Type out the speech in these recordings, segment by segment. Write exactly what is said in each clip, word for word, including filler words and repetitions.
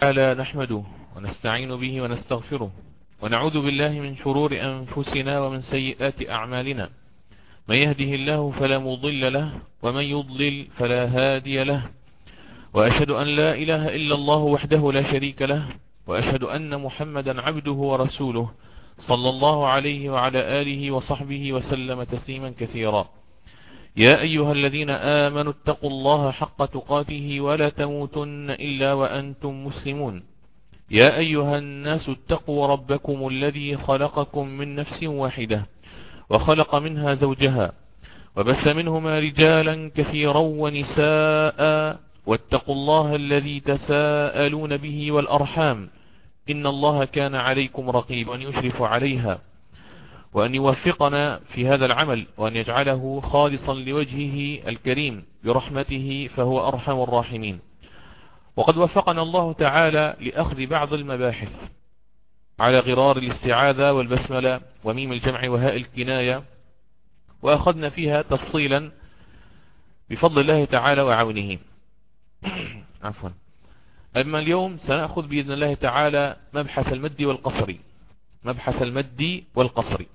تعالى نحمده ونستعين به ونستغفره ونعوذ بالله من شرور أنفسنا ومن سيئات أعمالنا. من يهده الله فلا مضل له ومن يضلل فلا هادي له، وأشهد أن لا إله إلا الله وحده لا شريك له، وأشهد أن محمدا عبده ورسوله صلى الله عليه وعلى آله وصحبه وسلم تسليما كثيرا. يا أيها الذين آمنوا اتقوا الله حق تقاته ولا تموتن إلا وأنتم مسلمون. يا أيها الناس اتقوا ربكم الذي خلقكم من نفس واحدة وخلق منها زوجها وبث منهما رجالا كثيرا ونساء، واتقوا الله الذي تساءلون به والأرحام إن الله كان عليكم رقيبا يشرف عليها، وأن يوفقنا في هذا العمل وأن يجعله خالصا لوجهه الكريم برحمته فهو أرحم الراحمين. وقد وفقنا الله تعالى لأخذ بعض المباحث على غرار الاستعاذة والبسملة وميم الجمع وهاء الكناية، وأخذنا فيها تفصيلا بفضل الله تعالى وعونه. عفوا. أما اليوم سنأخذ بإذن الله تعالى مبحث المد والقصر. مبحث المد والقصر.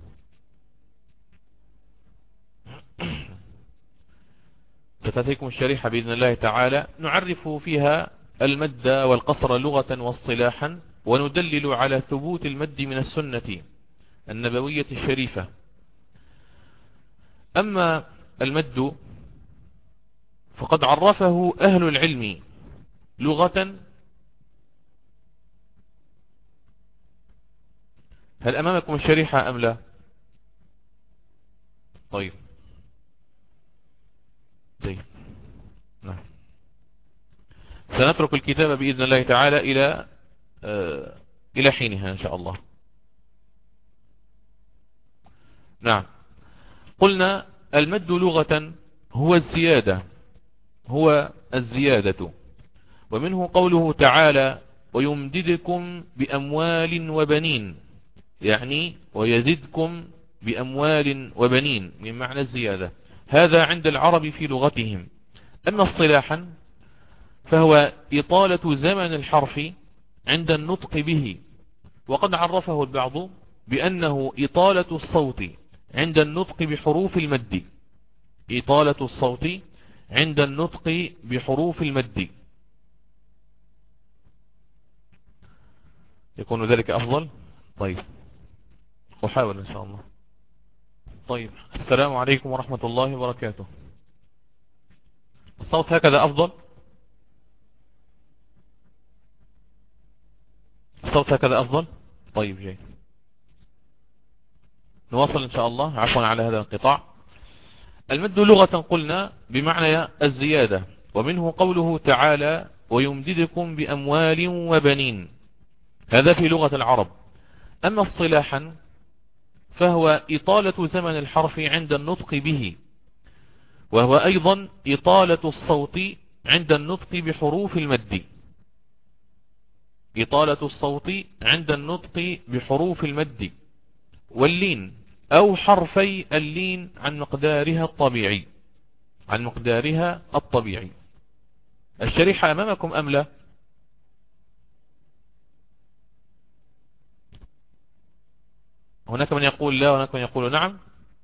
ستأتيكم الشريحة بإذن الله تعالى نعرف فيها المد والقصر لغة واصطلاحا، وندلل على ثبوت المد من السنة النبوية الشريفة. أما المد فقد عرفه أهل العلم لغة. هل أمامكم الشريحة أم لا؟ طيب طيب نعم. سنترك الكتابة بإذن الله تعالى إلى آه إلى حينها إن شاء الله. نعم. قلنا المد لغة هو الزيادة هو الزيادة ومنه قوله تعالى ويمددكم بأموال وبنين، يعني ويزدكم بأموال وبنين من معنى الزيادة. هذا عند العرب في لغتهم. أما اصطلاحا فهو إطالة زمن الحرف عند النطق به، وقد عرفه البعض بأنه إطالة الصوت عند النطق بحروف المد. إطالة الصوت عند النطق بحروف المد. يكون ذلك أفضل. طيب أحاول إن شاء الله. طيب السلام عليكم ورحمة الله وبركاته. الصوت هكذا أفضل. الصوت هكذا أفضل. طيب جيد. نواصل إن شاء الله. عفوا على هذا الانقطاع. المد لغة قلنا بمعنى الزيادة، ومنه قوله تعالى ويمددكم بأموال وبنين. هذا في لغة العرب. أما اصطلاحا فهو إطالة زمن الحرف عند النطق به، وهو أيضا إطالة الصوت عند النطق بحروف المد. إطالة الصوت عند النطق بحروف المد واللين أو حرفي اللين عن مقدارها الطبيعي عن مقدارها الطبيعي. الشريحة أمامكم أم لا؟ هناك من يقول لا وهناك من يقول نعم.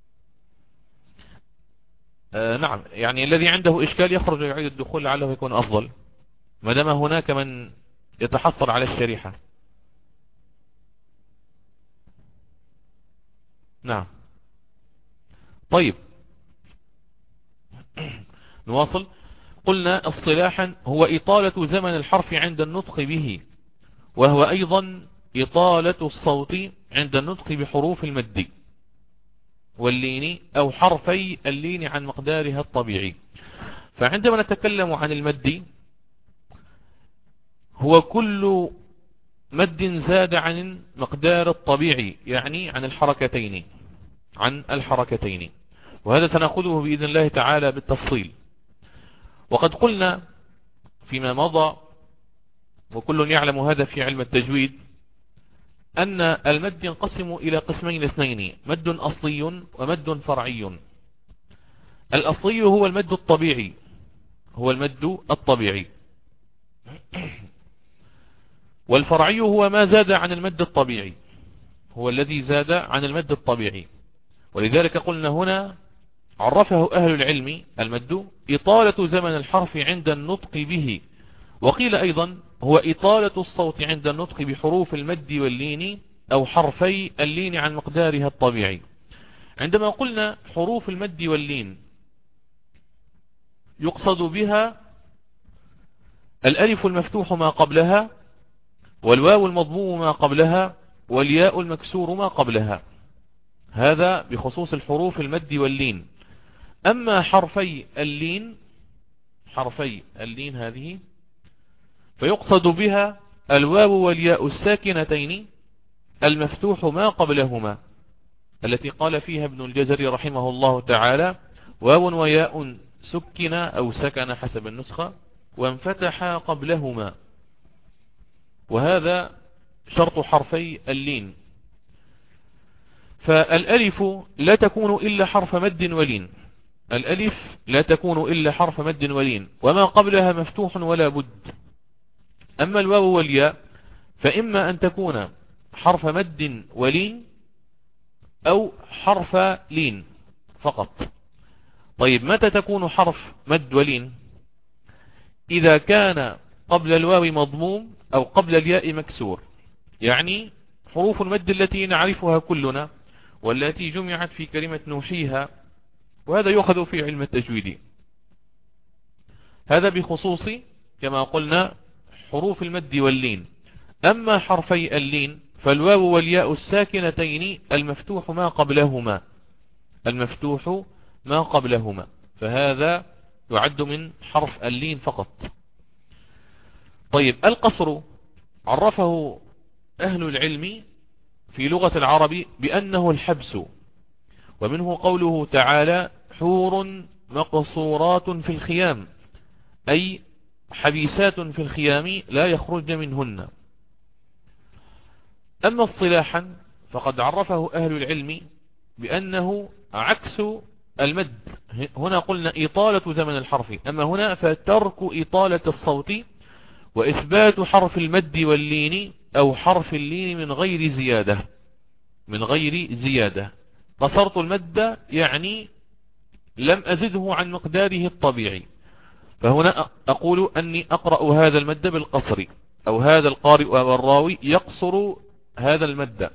آه نعم، يعني الذي عنده إشكال يخرج ويعيد الدخول لعله يكون أفضل، ما دام هناك من يتحصل على الشريحة. نعم. طيب نواصل. قلنا اصطلاحا هو إطالة زمن الحرف عند النطق به، وهو أيضا إطالة الصوت عند النطق بحروف المد واللين أو حرفي اللين عن مقدارها الطبيعي. فعندما نتكلم عن المد هو كل مد زاد عن مقدار الطبيعي، يعني عن الحركتين عن الحركتين وهذا سنأخذه بإذن الله تعالى بالتفصيل. وقد قلنا فيما مضى، وكل يعلم هذا في علم التجويد، أن المد ينقسم إلى قسمين اثنين: مد أصلي ومد فرعي. الأصلي هو المد الطبيعي هو المد الطبيعي والفرعي هو ما زاد عن المد الطبيعي، هو الذي زاد عن المد الطبيعي. ولذلك قلنا هنا عرفه أهل العلم المد إطالة زمن الحرف عند النطق به، وقيل أيضا هو إطالة الصوت عند النطق بحروف المد واللين أو حرفي اللين عن مقدارها الطبيعي. عندما قلنا حروف المد واللين يقصد بها الألف المفتوح ما قبلها، والواو المضموم ما قبلها، والياء المكسور ما قبلها، هذا بخصوص الحروف المد واللين. أما حرفي اللين، حرفي اللين هذه فيقصد بها الواو والياء الساكنتين المفتوح ما قبلهما، التي قال فيها ابن الجزري رحمه الله تعالى: واو وياء سكن أو سكن حسب النسخة وانفتح قبلهما، وهذا شرط حرفي اللين. فالألف لا تكون إلا حرف مد ولين، الألف لا تكون إلا حرف مد ولين وما قبلها مفتوح ولا بد. أما الواو والياء فإما أن تكون حرف مد ولين أو حرف لين فقط. طيب متى تكون حرف مد ولين؟ إذا كان قبل الواو مضموم أو قبل الياء مكسور، يعني حروف المد التي نعرفها كلنا والتي جمعت في كلمة نوحيها، وهذا يؤخذ في علم التجويد. هذا بخصوص كما قلنا حروف المد واللين. أما حرفي اللين فالواو والياء الساكنتين المفتوح ما قبلهما، المفتوح ما قبلهما، فهذا يعد من حرف اللين فقط. طيب القصر عرفه أهل العلم في لغة العرب بأنه الحبس، ومنه قوله تعالى: حور مقصورات في الخيام، أي حبيسات في الخيام لا يخرج منهن. أما اصطلاحا فقد عرفه أهل العلم بأنه عكس المد. هنا قلنا إطالة زمن الحرف، أما هنا فترك إطالة الصوت وإثبات حرف المد واللين أو حرف اللين من غير زيادة، من غير زيادة. قصرت المد يعني لم أزده عن مقداره الطبيعي، فهنا أقول أني أقرأ هذا المد بالقصر، أو هذا القارئ أو الراوي يقصر هذا المد.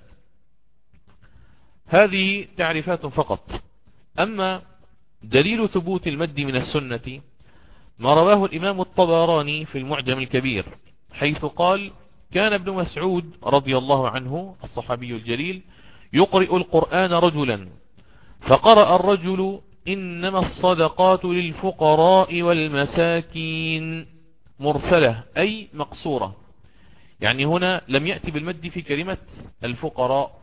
هذه تعريفات فقط. أما دليل ثبوت المد من السنة ما رواه الإمام الطبراني في المعجم الكبير، حيث قال: كان ابن مسعود رضي الله عنه الصحابي الجليل يقرئ القرآن رجلا، فقرأ الرجل: إنما الصدقات للفقراء والمساكين، مرسلة أي مقصورة، يعني هنا لم يأتي بالمد في كلمة الفقراء.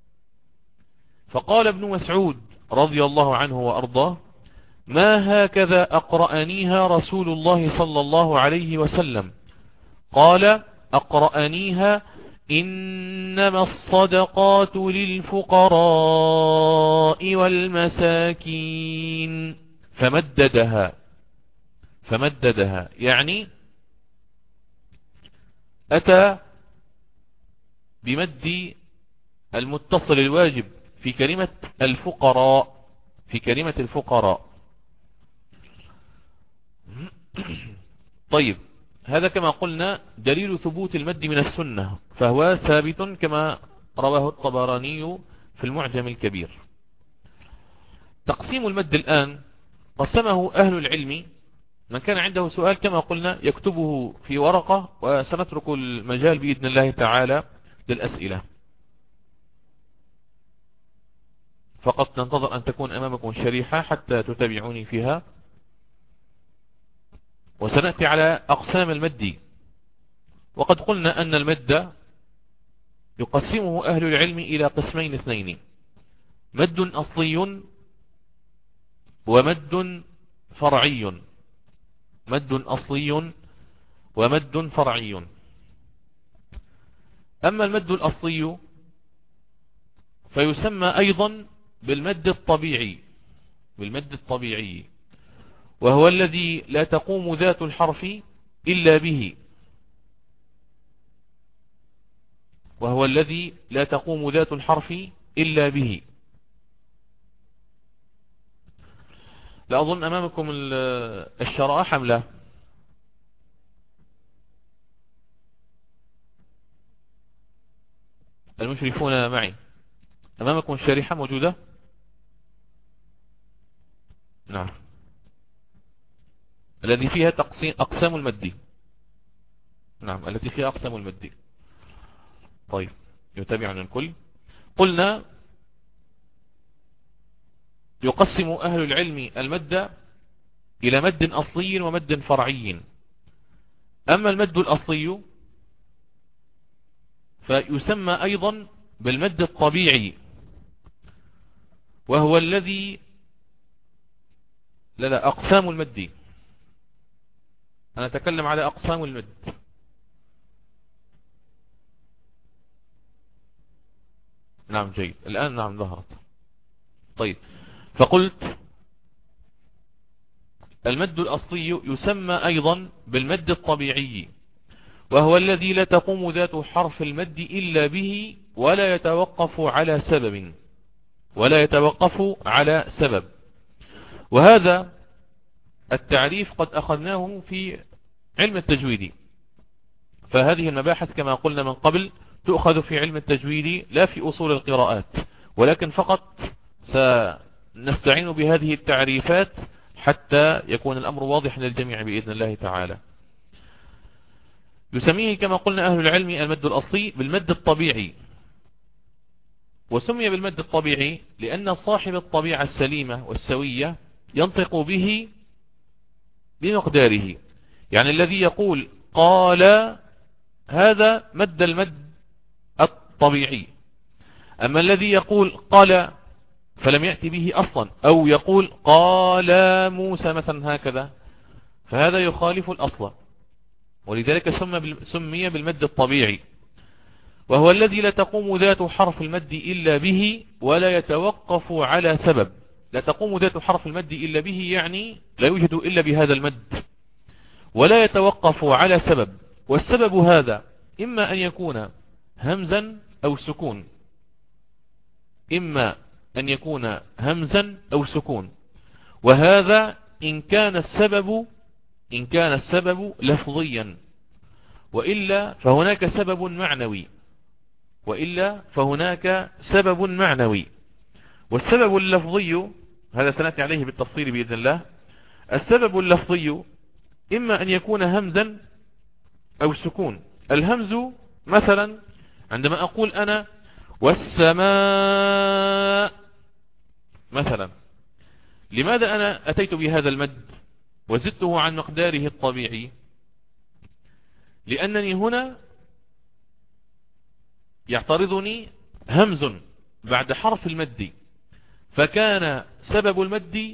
فقال ابن مسعود رضي الله عنه وأرضاه: ما هكذا أقرأنيها رسول الله صلى الله عليه وسلم. قال: أقرأنيها إنما الصدقات للفقراء والمساكين، فمددها، فمددها يعني أتى بمد المتصل الواجب في كلمة الفقراء، في كلمة الفقراء. طيب هذا كما قلنا دليل ثبوت المد من السنة، فهو ثابت كما رواه الطبراني في المعجم الكبير. تقسيم المد الآن قسمه أهل العلم، من كان عنده سؤال كما قلنا يكتبه في ورقة، وسنترك المجال بإذن الله تعالى للأسئلة. فقط ننتظر أن تكون أمامكم شريحة حتى تتابعوني فيها، وسنأتي على أقسام المد. وقد قلنا أن المد يقسمه أهل العلم إلى قسمين اثنين: مد أصلي ومد فرعي، مد أصلي ومد فرعي. أما المد الأصلي فيسمى أيضا بالمد الطبيعي، بالمد الطبيعي، وهو الذي لا تقوم ذات الحرف إلا به. وهو الذي لا تقوم ذات الحرف إلا به. لا أظن أمامكم الشرائح أم لا؟ المشرفون معي، أمامكم الشريحة موجودة؟ نعم، الذي فيها تقسيم أقسام المد. نعم، التي فيها أقسام المد. طيب، يتابعنا الكل. قلنا يقسم أهل العلم المد إلى مد أصلي ومد فرعي. أما المد الأصلي فيسمى أيضا بالمد الطبيعي، وهو الذي لا لا أقسام المد، أنا أتكلم على أقسام المد. نعم جيد، الآن نعم ظهرت. طيب، فقلت المد الأصلي يسمى أيضا بالمد الطبيعي، وهو الذي لا تقوم ذات حرف المد إلا به، ولا يتوقف على سبب ولا يتوقف على سبب. وهذا التعريف قد أخذناه في علم التجويد، فهذه المباحث كما قلنا من قبل تؤخذ في علم التجويد لا في أصول القراءات، ولكن فقط سنستعين بهذه التعريفات حتى يكون الأمر واضح للجميع بإذن الله تعالى. يسميه كما قلنا أهل العلم المد الأصلي بالمد الطبيعي، وسمي بالمد الطبيعي لأن صاحب الطبيعة السليمة والسوية ينطق به بمقداره. يعني الذي يقول قال هذا مد المد الطبيعي، أما الذي يقول قال فلم يأتي به أصلا، أو يقول قال موسى مثلا هكذا، فهذا يخالف الأصل، ولذلك سمي بالمد الطبيعي، وهو الذي لا تقوم ذات حرف المد إلا به، ولا يتوقف على سبب. لا تقوم ذات حرف المد إلا به يعني لا يوجد إلا بهذا المد، ولا يتوقف على سبب. والسبب هذا إما أن يكون همزا أو سكون، إما أن يكون همزا أو سكون. وهذا إن كان السبب إن كان السبب لفظيا، وإلا فهناك سبب معنوي وإلا فهناك سبب معنوي. والسبب اللفظي هذا سنأتي عليه بالتفصيل بإذن الله. السبب اللفظي إما أن يكون همزا أو سكون. الهمز مثلا عندما أقول أنا والسماء مثلا، لماذا أنا أتيت بهذا المد وزدته عن مقداره الطبيعي؟ لأنني هنا يعترضني همز بعد حرف المد، فكان سبب المد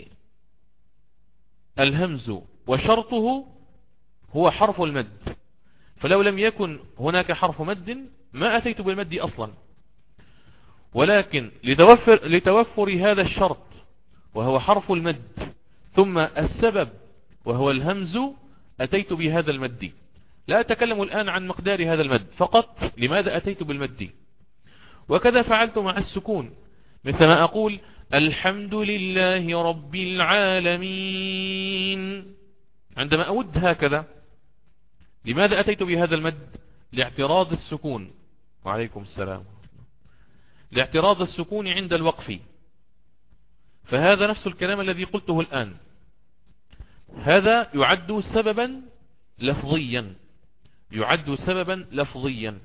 الهمز وشرطه هو حرف المد، فلو لم يكن هناك حرف مد ما أتيت بالمد أصلا. ولكن لتوفر, لتوفر هذا الشرط وهو حرف المد ثم السبب وهو الهمز أتيت بهذا المد. لا أتكلم الآن عن مقدار هذا المد، فقط لماذا أتيت بالمد. وكذا فعلت مع السكون، مثل ما أقول الحمد لله رب العالمين، عندما أود هكذا لماذا أتيت بهذا المد؟ لاعتراض السكون. وعليكم السلام. لاعتراض السكون عند الوقف. فهذا نفس الكلام الذي قلته الآن، هذا يعد سببا لفظيا يعد سببا لفظيا.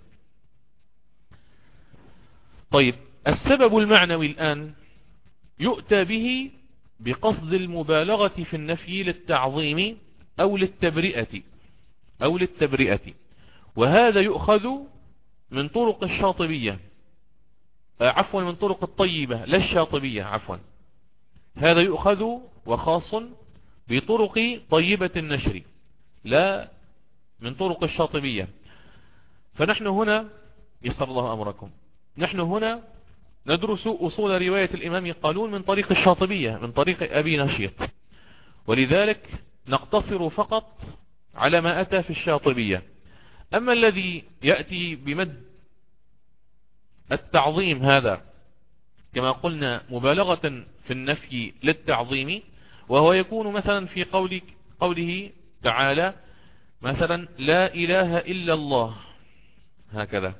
طيب، السبب المعنوي الآن يؤتى به بقصد المبالغة في النفي للتعظيم أو للتبرئة أو للتبرئة وهذا يؤخذ من طرق الشاطبية، عفوا من طرق الطيبة لا الشاطبية، عفوا هذا يؤخذ وخاص بطرق طيبة النشر لا من طرق الشاطبية. فنحن هنا يسر الله أمركم، نحن هنا ندرس أصول رواية الإمام قالون من طريق الشاطبية، من طريق أبي نشيط، ولذلك نقتصر فقط على ما أتى في الشاطبية. أما الذي يأتي بمد التعظيم هذا كما قلنا مبالغة في النفي للتعظيم، وهو يكون مثلا في قولك قوله تعالى مثلا لا إله إلا الله، هكذا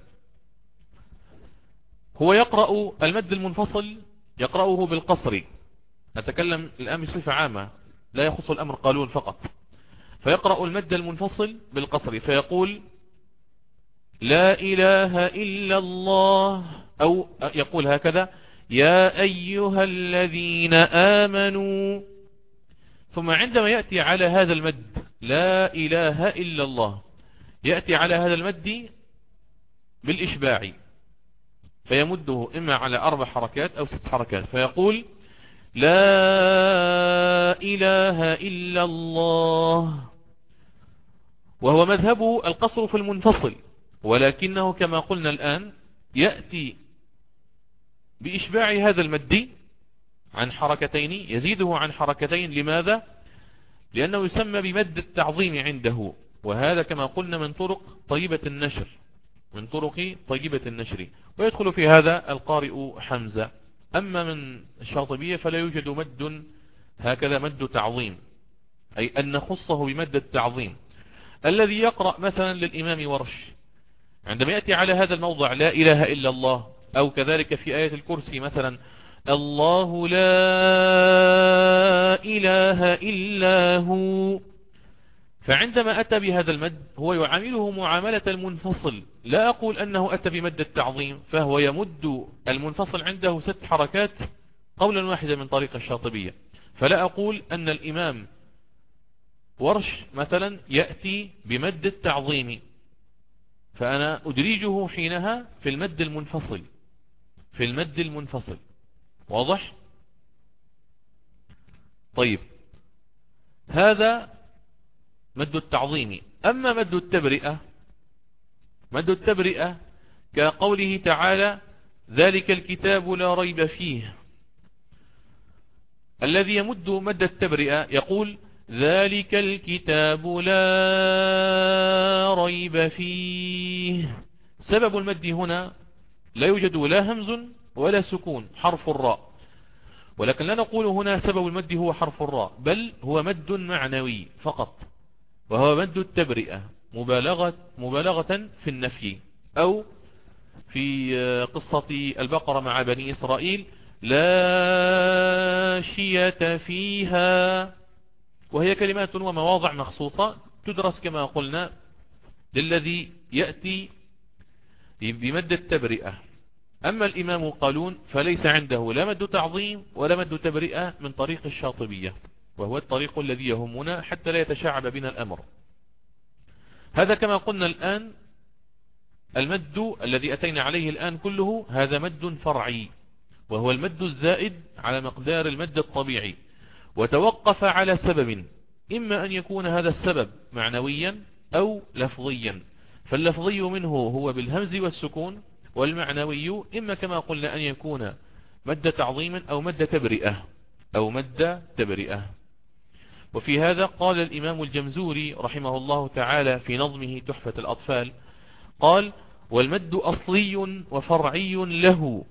هو يقرأ المد المنفصل يقرأه بالقصر، نتكلم الآن بصفة عامة لا يخص الأمر قالون فقط، فيقرأ المد المنفصل بالقصر فيقول لا إله إلا الله، أو يقول هكذا يا أيها الذين آمنوا، ثم عندما يأتي على هذا المد لا إله إلا الله يأتي على هذا المد بالإشباع فيمده إما على أربع حركات أو ست حركات فيقول لا إله إلا الله، وهو مذهبه القصر في المنفصل، ولكنه كما قلنا الآن يأتي بإشباع هذا المد عن حركتين، يزيده عن حركتين. لماذا؟ لأنه يسمى بمد التعظيم عنده، وهذا كما قلنا من طرق طيبة النشر من طرق طيبة النشر، ويدخل في هذا القارئ حمزة. أما من الشاطبية فلا يوجد مد هكذا مد تعظيم، أي أن نخصه بمد التعظيم. الذي يقرأ مثلا للإمام ورش عندما يأتي على هذا الموضع لا إله إلا الله، أو كذلك في آية الكرسي مثلا الله لا إله إلا هو، فعندما أتى بهذا المد هو يعامله معاملة المنفصل، لا أقول أنه أتى بمد التعظيم، فهو يمد المنفصل عنده ست حركات قولا واحدا من طريق الشاطبية. فلا أقول أن الإمام ورش مثلا يأتي بمد التعظيم، فأنا أدريجه حينها في المد المنفصل في المد المنفصل واضح؟ طيب، هذا مد التعظيم. أما مد التبرئة مد التبرئة كقوله تعالى ذلك الكتاب لا ريب فيه، الذي يمد مد التبرئة يقول ذلك الكتاب لا ريب فيه. سبب المد هنا لا يوجد لا همز ولا سكون، حرف الراء، ولكن لا نقول هنا سبب المد هو حرف الراء، بل هو مد معنوي فقط، وهو مد التبرئة مبالغة, مبالغة في النفي. أو في قصة البقرة مع بني إسرائيل لا شية فيها، وهي كلمات ومواضع مخصوصة تدرس كما قلنا للذي يأتي بمد التبرئة. أما الإمام قالون فليس عنده لا مد تعظيم ولا مد تبرئة من طريق الشاطبية، وهو الطريق الذي يهمنا حتى لا يتشعب بنا الأمر. هذا كما قلنا الآن المد الذي أتينا عليه الآن كله هذا مد فرعي، وهو المد الزائد على مقدار المد الطبيعي، وتوقف على سبب، إما أن يكون هذا السبب معنويا أو لفظيا. فاللفظي منه هو بالهمز والسكون، والمعنوي إما كما قلنا أن يكون مد تعظيم أو مد تبرئة أو مد تبرئة. وفي هذا قال الإمام الجمزوري رحمه الله تعالى في نظمه تحفة الأطفال قال والمد أصلي وفرعي له.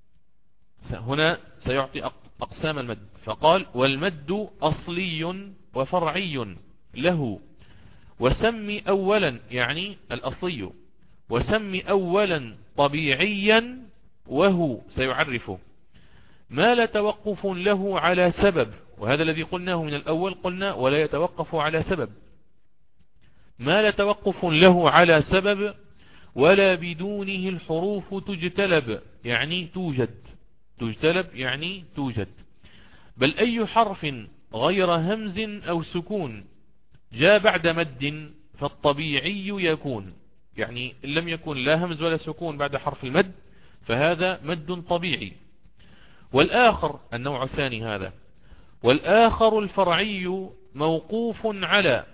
هنا سيعطي أقسام المد، فقال والمد أصلي وفرعي له، وسمي أولا يعني الأصلي، وسمي أولا طبيعيا وهو سيعرفه ما لا توقف له على سبب، وهذا الذي قلناه من الأول، قلنا ولا يتوقف على سبب، ما لا توقف له على سبب ولا بدونه الحروف تجتلب يعني توجد، تجتلب يعني توجد، بل أي حرف غير همز أو سكون جاء بعد مد فالطبيعي يكون، يعني إن لم يكن لا همز ولا سكون بعد حرف المد فهذا مد طبيعي. والآخر النوع الثاني هذا، والآخر الفرعي موقوف على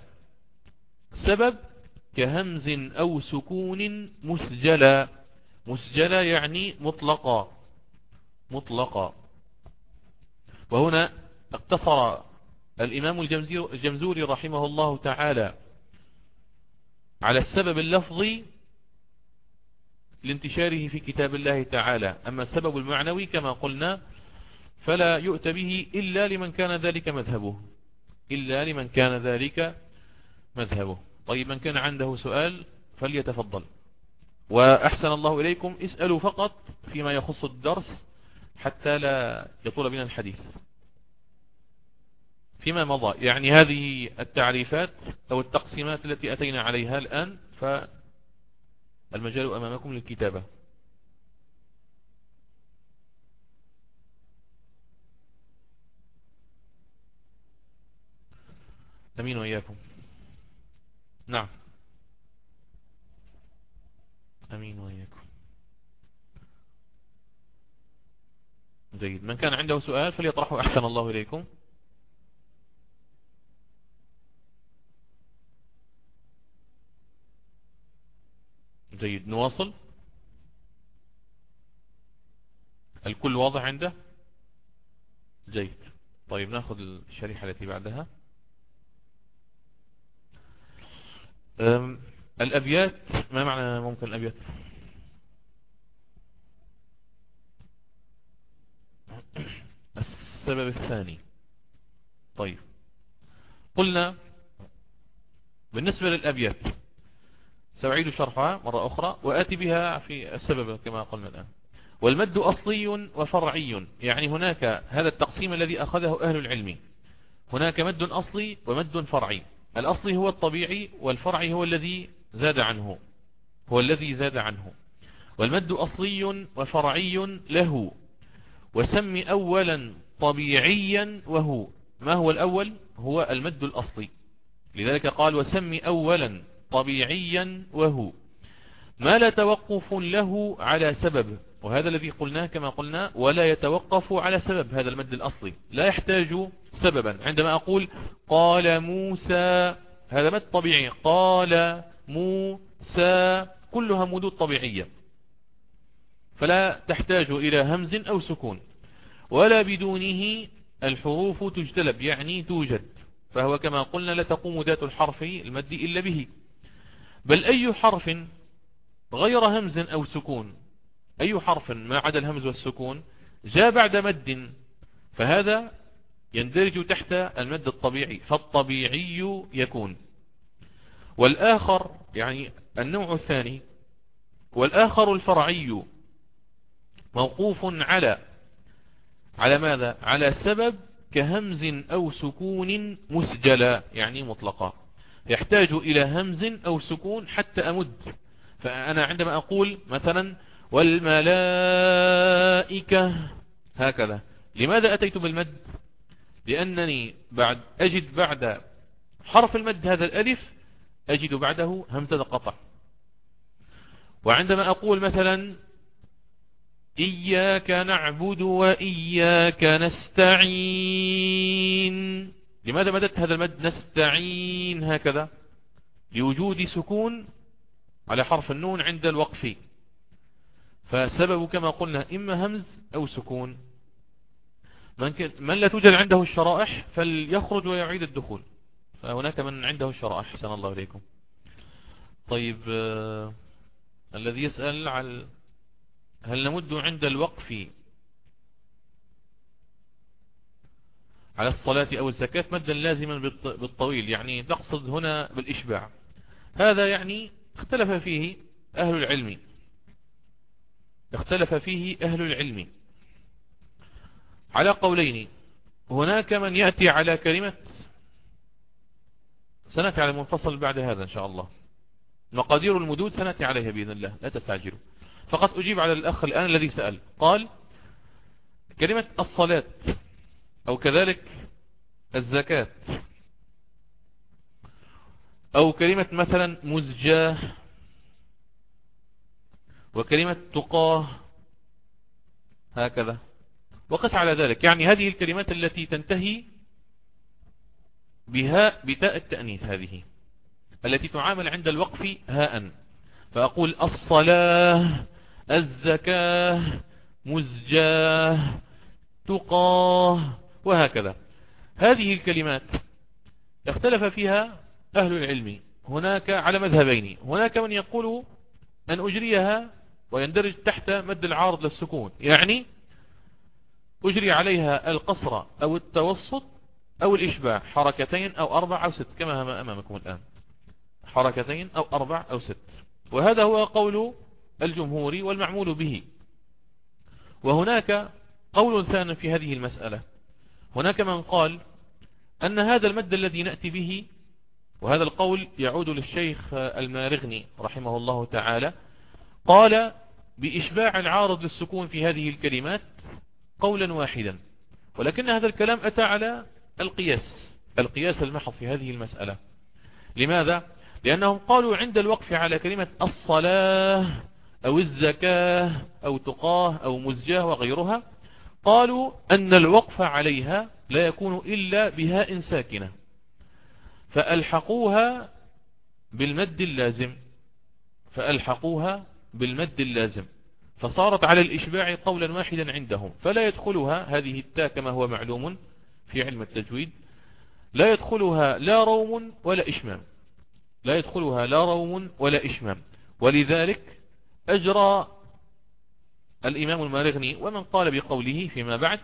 سبب كهمز أو سكون مسجلا، مسجلا يعني مطلقا مطلقا. وهنا اقتصر الإمام الجمزوري رحمه الله تعالى على السبب اللفظي لانتشاره في كتاب الله تعالى. أما السبب المعنوي كما قلنا فلا يؤتى به إلا لمن كان ذلك مذهبه، إلا لمن كان ذلك مذهبه. طيب من كان عنده سؤال فليتفضل. وأحسن الله إليكم اسألوا فقط فيما يخص الدرس حتى لا يطول بنا الحديث. فيما مضى يعني هذه التعريفات أو التقسيمات التي أتينا عليها الآن، فالمجال أمامكم للكتابة. أمين وإياكم. نعم أمين وإياكم. جيد، من كان عنده سؤال فليطرحه. أحسن الله إليكم. جيد، نواصل. الكل واضح عنده؟ جيد. طيب ناخذ الشريحة التي بعدها. الأبيات، ما معنى ممكن الأبيات؟ السبب الثاني. طيب قلنا بالنسبة للأبيات سأعيد شرحها مرة أخرى وآتي بها في السبب كما قلنا الآن. والمد أصلي وفرعي، يعني هناك هذا التقسيم الذي أخذه أهل العلم، هناك مد أصلي ومد فرعي. الأصلي هو الطبيعي، والفرعي هو الذي زاد عنه، هو الذي زاد عنه. والمد أصلي وفرعي له. وسم أولا طبيعيا وهو. ما هو الأول؟ هو المد الأصلي، لذلك قال وسم أولا طبيعيا وهو ما لا توقف له على سبب. وهذا الذي قلناه كما قلنا، ولا يتوقف على سبب. هذا المد الأصلي لا يحتاج سببا. عندما أقول قال موسى هذا مد طبيعي، قال موسى كلها مدود طبيعية، فلا تحتاج إلى همز أو سكون. ولا بدونه الحروف تجتلب، يعني توجد، فهو كما قلنا لا تقوم ذات الحرف المد إلا به. بل أي حرف غير همز أو سكون، أي حرف ما عدا الهمز والسكون جاء بعد مد، فهذا يندرج تحت المد الطبيعي، فالطبيعي يكون. والآخر يعني النوع الثاني، والآخر الفرعي موقوف على على ماذا؟ على سبب كهمز أو سكون مسجلا، يعني مطلقا، يحتاج إلى همز أو سكون حتى أمد. فأنا عندما أقول مثلا والملائكة هكذا، لماذا أتيت بالمد؟ لأنني بعد أجد بعد حرف المد هذا الألف أجد بعده همزة قطع. وعندما أقول مثلا إياك نعبد وإياك نستعين، لماذا مددت هذا المد نستعين هكذا؟ لوجود سكون على حرف النون عند الوقف، فسبب كما قلنا إما همز أو سكون. من, من لا توجد عنده الشرائح فليخرج ويعيد الدخول، فهناك من عنده الشرائح. حسن الله إليكم. طيب آه الذي يسأل على هل نمد عند الوقف على الصلاة أو الزكاة مدا لازما بالطويل، يعني تقصد هنا بالإشباع. هذا يعني اختلف فيه أهل العلم، اختلف فيه أهل العلم على قولين. هناك من يأتي على كلمة، سنأتي على منفصل بعد هذا إن شاء الله، مقادير المدود سنأتي عليها بإذن الله، لا تستعجلوا. فقط أجيب على الأخ الآن الذي سأل، قال كلمة الصلاة أو كذلك الزكاة أو كلمة مثلا مزجاه وكلمة تقاه هكذا، وقس على ذلك. يعني هذه الكلمات التي تنتهي بها بتاء التأنيث، هذه التي تعامل عند الوقف هاء، فأقول الصلاة الزكاة مزجاه تقاه وهكذا. هذه الكلمات اختلف فيها أهل العلم، هناك على مذهبين. هناك من يقول أن أجريها ويندرج تحت مد العارض للسكون، يعني أجري عليها القصر أو التوسط أو الإشباع، حركتين أو أربع أو ست كما أمامكم الآن، حركتين أو أربع أو ست. وهذا هو قول الجمهور والمعمول به. وهناك قول ثاني في هذه المسألة، هناك من قال أن هذا المد الذي نأتي به، وهذا القول يعود للشيخ المارغني رحمه الله تعالى، قال بإشباع العارض للسكون في هذه الكلمات قولا واحدا، ولكن هذا الكلام أتى على القياس القياس المحض في هذه المسألة. لماذا؟ لأنهم قالوا عند الوقف على كلمة الصلاة أو الزكاة أو تقاه أو مزجاه وغيرها، قالوا أن الوقف عليها لا يكون إلا بهاء ساكنة، فألحقوها بالمد اللازم فألحقوها بالمد اللازم فصارت على الإشباع قولا واحدا عندهم، فلا يدخلها هذه التاء كما هو معلوم في علم التجويد، لا يدخلها لا روم ولا إشمام لا يدخلها لا روم ولا إشمام. ولذلك أجرى الإمام المارغني ومن قال بقوله فيما بعد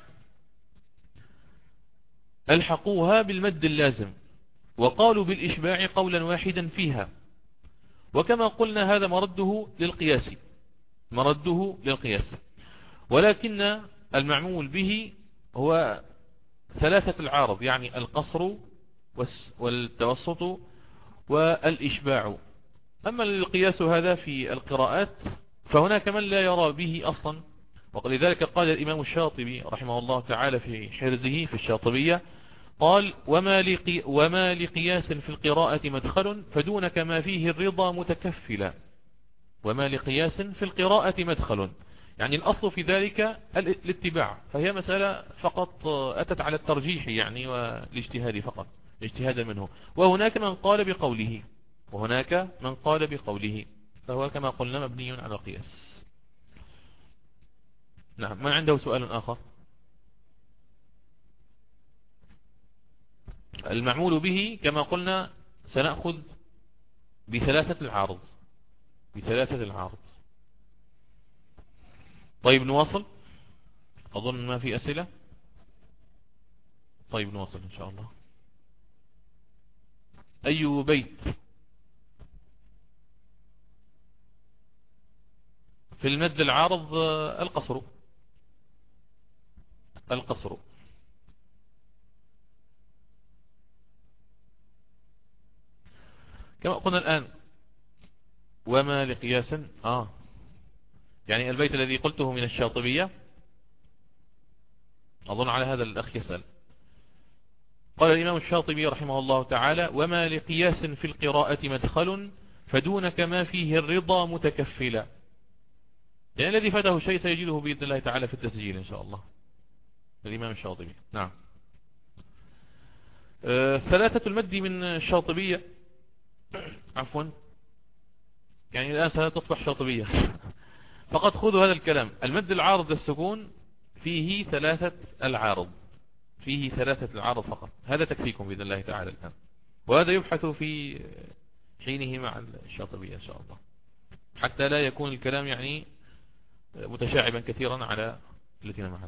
ألحقوها بالمد اللازم، وقالوا بالإشباع قولا واحدا فيها. وكما قلنا هذا مرده للقياس مرده للقياس ولكن المعمول به هو ثلاثة العارض، يعني القصر والتوسط والإشباع. أما القياس هذا في القراءات فهناك من لا يرى به أصلا، ولذلك قال الإمام الشاطبي رحمه الله تعالى في حرزه في الشاطبية، قال وما, لقي وما لقياس في القراءة مدخل فدونك ما فيه الرضا متكفلا. وما لقياس في القراءة مدخل، يعني الأصل في ذلك الاتباع، فهي مسألة فقط أتت على الترجيح يعني والاجتهاد فقط اجتهادا منه. وهناك من قال بقوله وهناك من قال بقوله فهو كما قلنا مبني على القياس. نعم. ما عنده سؤال آخر؟ المعمول به كما قلنا سنأخذ بثلاثة العارض بثلاثة العارض. طيب نواصل، أظن ما في أسئلة. طيب نواصل إن شاء الله. أي بيت في المد العارض؟ القصر القصر كما قلنا الآن. وما لقياس آه يعني البيت الذي قلته من الشاطبية، أظن على هذا الأخ يسأل. قال الإمام الشاطبي رحمه الله تعالى وما لقياس في القراءة مدخل فدونك ما فيه الرضا متكفلا، يعني الذي فاته شيء سيجده بإذن الله تعالى في التسجيل إن شاء الله. الإمام الشاطبي. نعم. آه ثلاثة المد من الشاطبية عفوا يعني الآن ستصبح شاطبية فقد خذوا هذا الكلام. المد العارض للسكون فيه ثلاثة العارض فيه ثلاثة العارض فقط، هذا تكفيكم بإذن الله تعالى الآن، وهذا يبحث في حينه مع الشاطبية إن شاء الله، حتى لا يكون الكلام يعني متشعبا كثيرا على الذين معنا.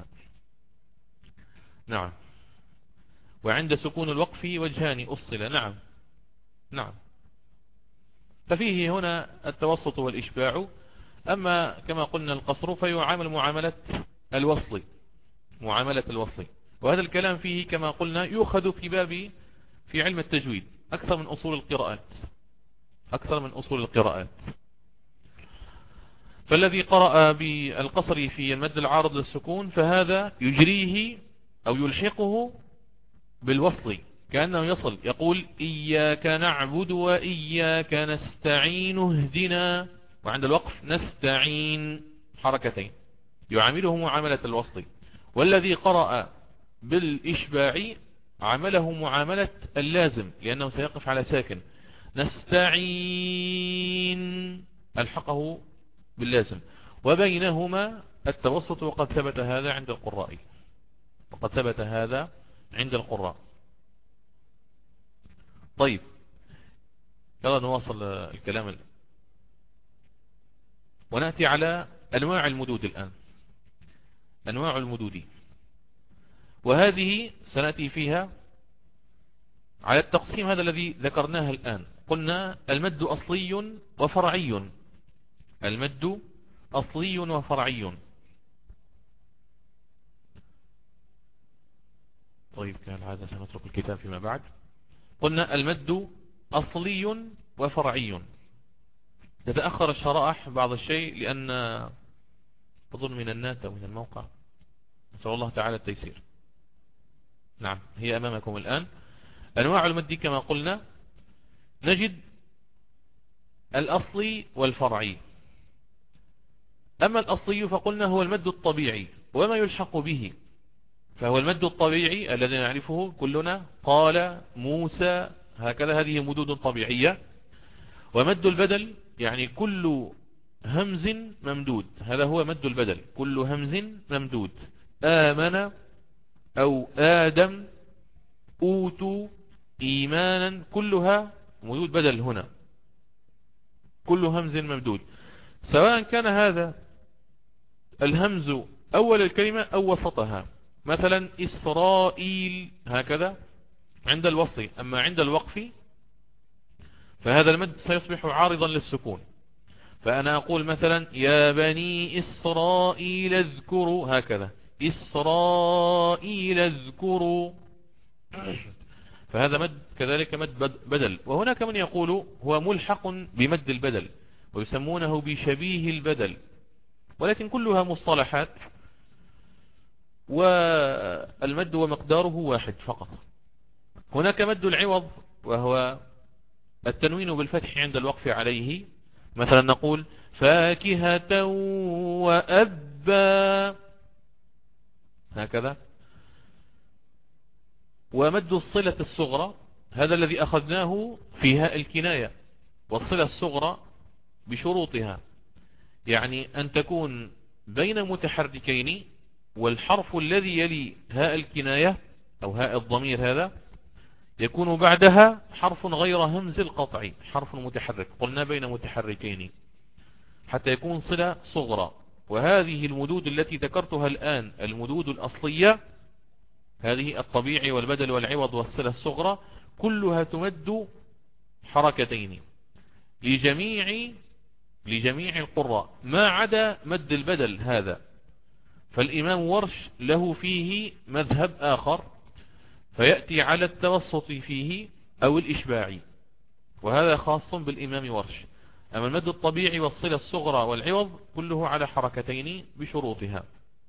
نعم. وعند سكون الوقف وجهان أصل. نعم نعم. ففيه هنا التوسط والإشباع. أما كما قلنا القصر فيعامل معاملة الوصل معاملة الوصل وهذا الكلام فيه كما قلنا يؤخذ في باب في علم التجويد أكثر من أصول القراءات أكثر من أصول القراءات. فالذي قرأ بالقصر في المد العارض للسكون فهذا يجريه أو يلحقه بالوصل، كأنه يصل يقول إياك نعبد وإياك نستعين اهدنا، وعند الوقف نستعين حركتين، يعامله معاملة الوصل. والذي قرأ بالإشباع عمله معاملة اللازم لأنه سيقف على ساكن، نستعين ألحقه باللازم، وبينهما التوسط، وقد ثبت هذا عند القراء وقد ثبت هذا عند القراء. طيب يلا نواصل الكلام. ونأتي على أنواع المدود الآن. أنواع المدود، وهذه سنأتي فيها على التقسيم هذا الذي ذكرناه الآن. قلنا المد أصلي وفرعي. المد أصلي وفرعي. طيب كالعادة سنترك الكتاب فيما بعد. قلنا المد أصلي وفرعي. تتأخر الشرائح بعض الشيء لأن أظن من النات أو من الموقع. نسأل الله تعالى التيسير. نعم، هي أمامكم الآن. أنواع المد كما قلنا نجد الأصلي والفرعي. أما الأصلي فقلنا هو المد الطبيعي وما يلحق به، فهو المد الطبيعي الذي نعرفه كلنا، قال موسى، هكذا، هذه مدود طبيعية. ومد البدل يعني كل همز ممدود، هذا هو مد البدل، كل همز ممدود. آمن أو آدم، أوتوا، إيمانا، كلها مدود بدل هنا، كل همز ممدود، سواء كان هذا الهمز أول الكلمة أو وسطها. مثلا إسرائيل هكذا عند الوصل، أما عند الوقف فهذا المد سيصبح عارضا للسكون. فأنا أقول مثلا يا بني إسرائيل اذكروا، هكذا إسرائيل اذكروا، فهذا مد كذلك مد بدل. وهناك من يقول هو ملحق بمد البدل ويسمونه بشبيه البدل، ولكن كلها مصطلحات، والمد ومقداره واحد فقط. هناك مد العوض وهو التنوين بالفتح عند الوقف عليه. مثلا نقول فاكهة وأبا، هكذا. ومد الصلة الصغرى هذا الذي أخذناه في هاء الكناية، والصلة الصغرى بشروطها، يعني أن تكون بين متحركين، والحرف الذي يلي هاء الكناية أو هاء الضمير هذا يكون بعدها حرف غير همز القطع، حرف متحرك، قلنا بين متحركين، حتى يكون صلة صغرى. وهذه المدود التي ذكرتها الآن، المدود الأصلية، هذه الطبيعي والبدل والعوض والصلة الصغرى، كلها تمد حركتين لجميع لجميع القراء ما عدا مد البدل هذا. فالإمام ورش له فيه مذهب آخر، فيأتي على التوسط فيه أو الإشباعي، وهذا خاص بالإمام ورش. أما المد الطبيعي والصلة الصغرى والعوض كله على حركتين بشروطها.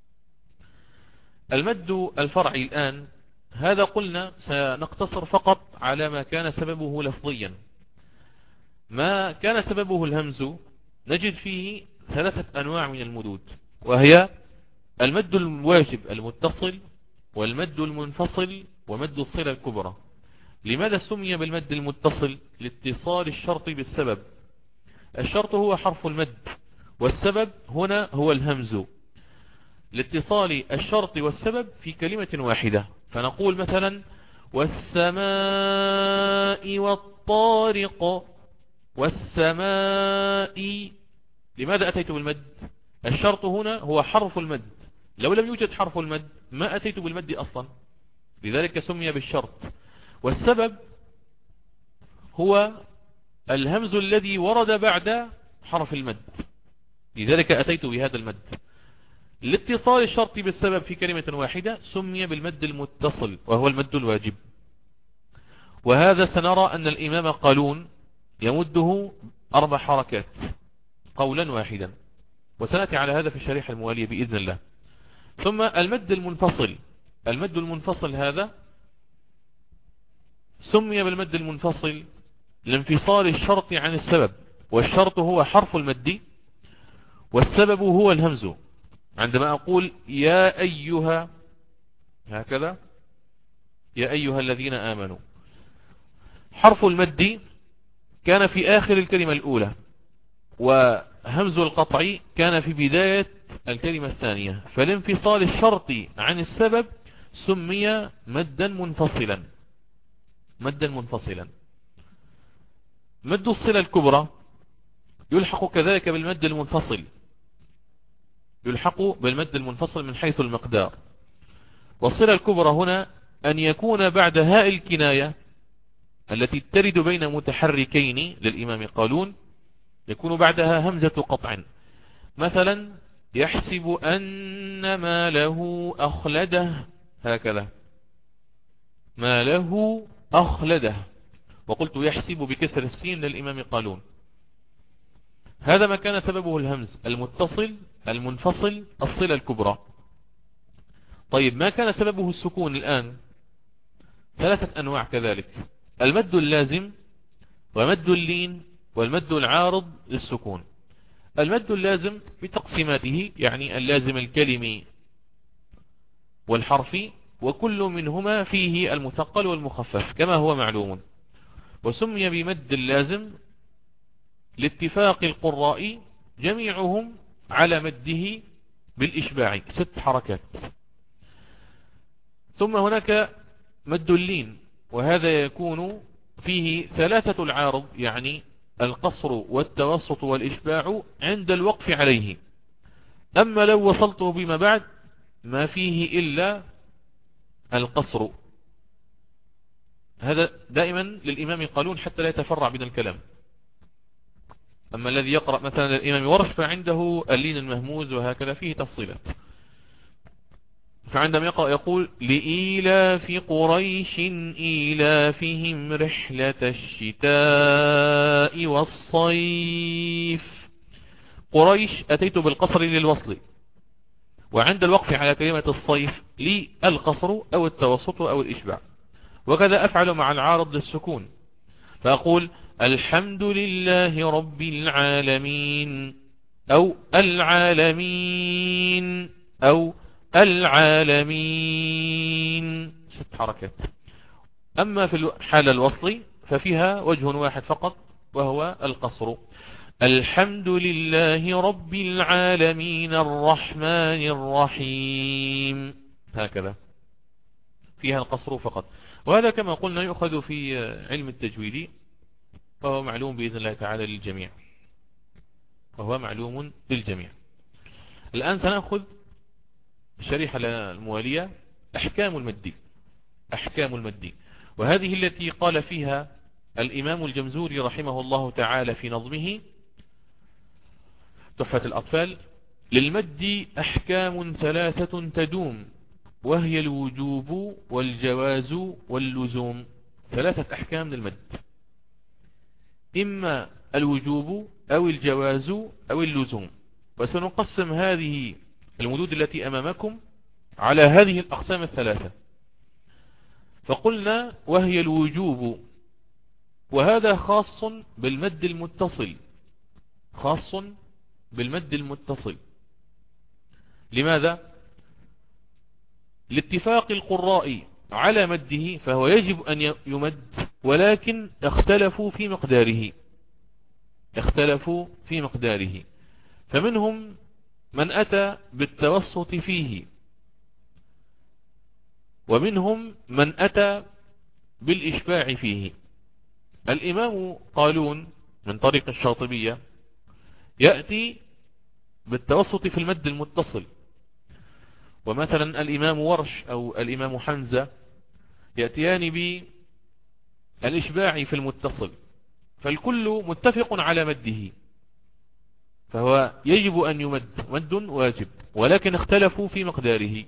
المد الفرعي الآن هذا قلنا سنقتصر فقط على ما كان سببه لفظيا. ما كان سببه الهمز نجد فيه ثلاثة أنواع من المدود، وهي المد الواجب المتصل، والمد المنفصل، ومد الصلة الكبرى. لماذا سمي بالمد المتصل؟ لاتصال الشرط بالسبب. الشرط هو حرف المد، والسبب هنا هو الهمز، لاتصال الشرط والسبب في كلمة واحدة. فنقول مثلا والسماء والطارق، والسماء. لماذا أتيت بالمد؟ الشرط هنا هو حرف المد، لو لم يوجد حرف المد ما أتيت بالمد أصلا، لذلك سمي بالشرط. والسبب هو الهمز الذي ورد بعد حرف المد، لذلك أتيت بهذا المد. لاتصال الشرط بالسبب في كلمة واحدة سمي بالمد المتصل، وهو المد الواجب. وهذا سنرى أن الإمام قالون يمده أربع حركات قولا واحدا، وسنأتي على هذا في الشريحة الموالية بإذن الله. ثم المد المنفصل. المد المنفصل هذا سمي بالمد المنفصل لانفصال الشرط عن السبب، والشرط هو حرف المد، والسبب هو الهمز. عندما أقول يا أيها، هكذا يا أيها الذين آمنوا، حرف المد كان في آخر الكلمة الأولى، وهمز القطع كان في بداية الكلمة الثانية، فالانفصال الشرط عن السبب سمي مدا منفصلا. مدا منفصلا. مد الصلة الكبرى يلحق كذلك بالمد المنفصل، يلحق بالمد المنفصل من حيث المقدار. والصلة الكبرى هنا أن يكون بعد هاء الكناية التي ترد بين متحركين للإمام قالون يكون بعدها همزة قطع. مثلا يحسب أن ما له أخلده، هكذا ما له أخلده، وقلت يحسب بكسر السين للإمام قالون. هذا ما كان سببه الهمز المتصل المنفصل الصلة الكبرى. طيب ما كان سببه السكون الآن؟ ثلاثة أنواع كذلك: المد اللازم ومد اللين والمد العارض للسكون. المد اللازم بتقسيماته، يعني اللازم الكلمي والحرفي، وكل منهما فيه المثقل والمخفف كما هو معلوم. وسمي بمد اللازم لاتفاق القراء جميعهم على مده بالإشباع ست حركات. ثم هناك مد اللين، وهذا يكون فيه ثلاثة العارض، يعني القصر والتوسط والإشباع عند الوقف عليه. أما لو وصلته بما بعد ما فيه إلا القصر. هذا دائما للإمام قالون حتى لا يتفرع بين الكلام. أما الذي يقرأ مثلا الإمام ورش فعنده اللين المهموز وهكذا فيه تفصيلات. فعندما يقرأ يقول: لإيلاف قريش إيلافهم رحلة الشتاء والصيف. قريش أتيت بالقصر للوصل، وعند الوقف على كلمة الصيف لي القصر أو التوسط أو الإشباع. وكذا أفعل مع العارض للسكون، فأقول: الحمد لله رب العالمين، أو العالمين، أو العالمين، ست حركات. أما في حال الوصل ففيها وجه واحد فقط وهو القصر: الحمد لله رب العالمين الرحمن الرحيم، هكذا فيها القصر فقط. وهذا كما قلنا يؤخذ في علم التجويد، فهو معلوم بإذن الله تعالى للجميع، وهو معلوم للجميع. الآن سنأخذ الشريحة الموالية: أحكام المد. أحكام المد، وهذه التي قال فيها الإمام الجمزوري رحمه الله تعالى في نظمه تحفة الأطفال: للمد أحكام ثلاثة تدوم، وهي الوجوب والجواز واللزوم. ثلاثة أحكام للمد: إما الوجوب أو الجواز أو اللزوم. وسنقسم هذه المدود التي أمامكم على هذه الأقسام الثلاثة. فقلنا وهي الوجوب، وهذا خاص بالمد المتصل، خاص بالمد المتصل. لماذا؟ لاتفاق القراء على مده، فهو يجب أن يمد، ولكن اختلفوا في مقداره، اختلفوا في مقداره. فمنهم من أتى بالتوسط فيه، ومنهم من أتى بالإشباع فيه. الإمام قالون من طريق الشاطبية يأتي بالتوسط في المد المتصل، ومثلا الإمام ورش أو الإمام حمزة يأتيان بالإشباع في المتصل، فالكل متفق على مده، فهو يجب أن يمد، مد واجب، ولكن اختلفوا في مقداره.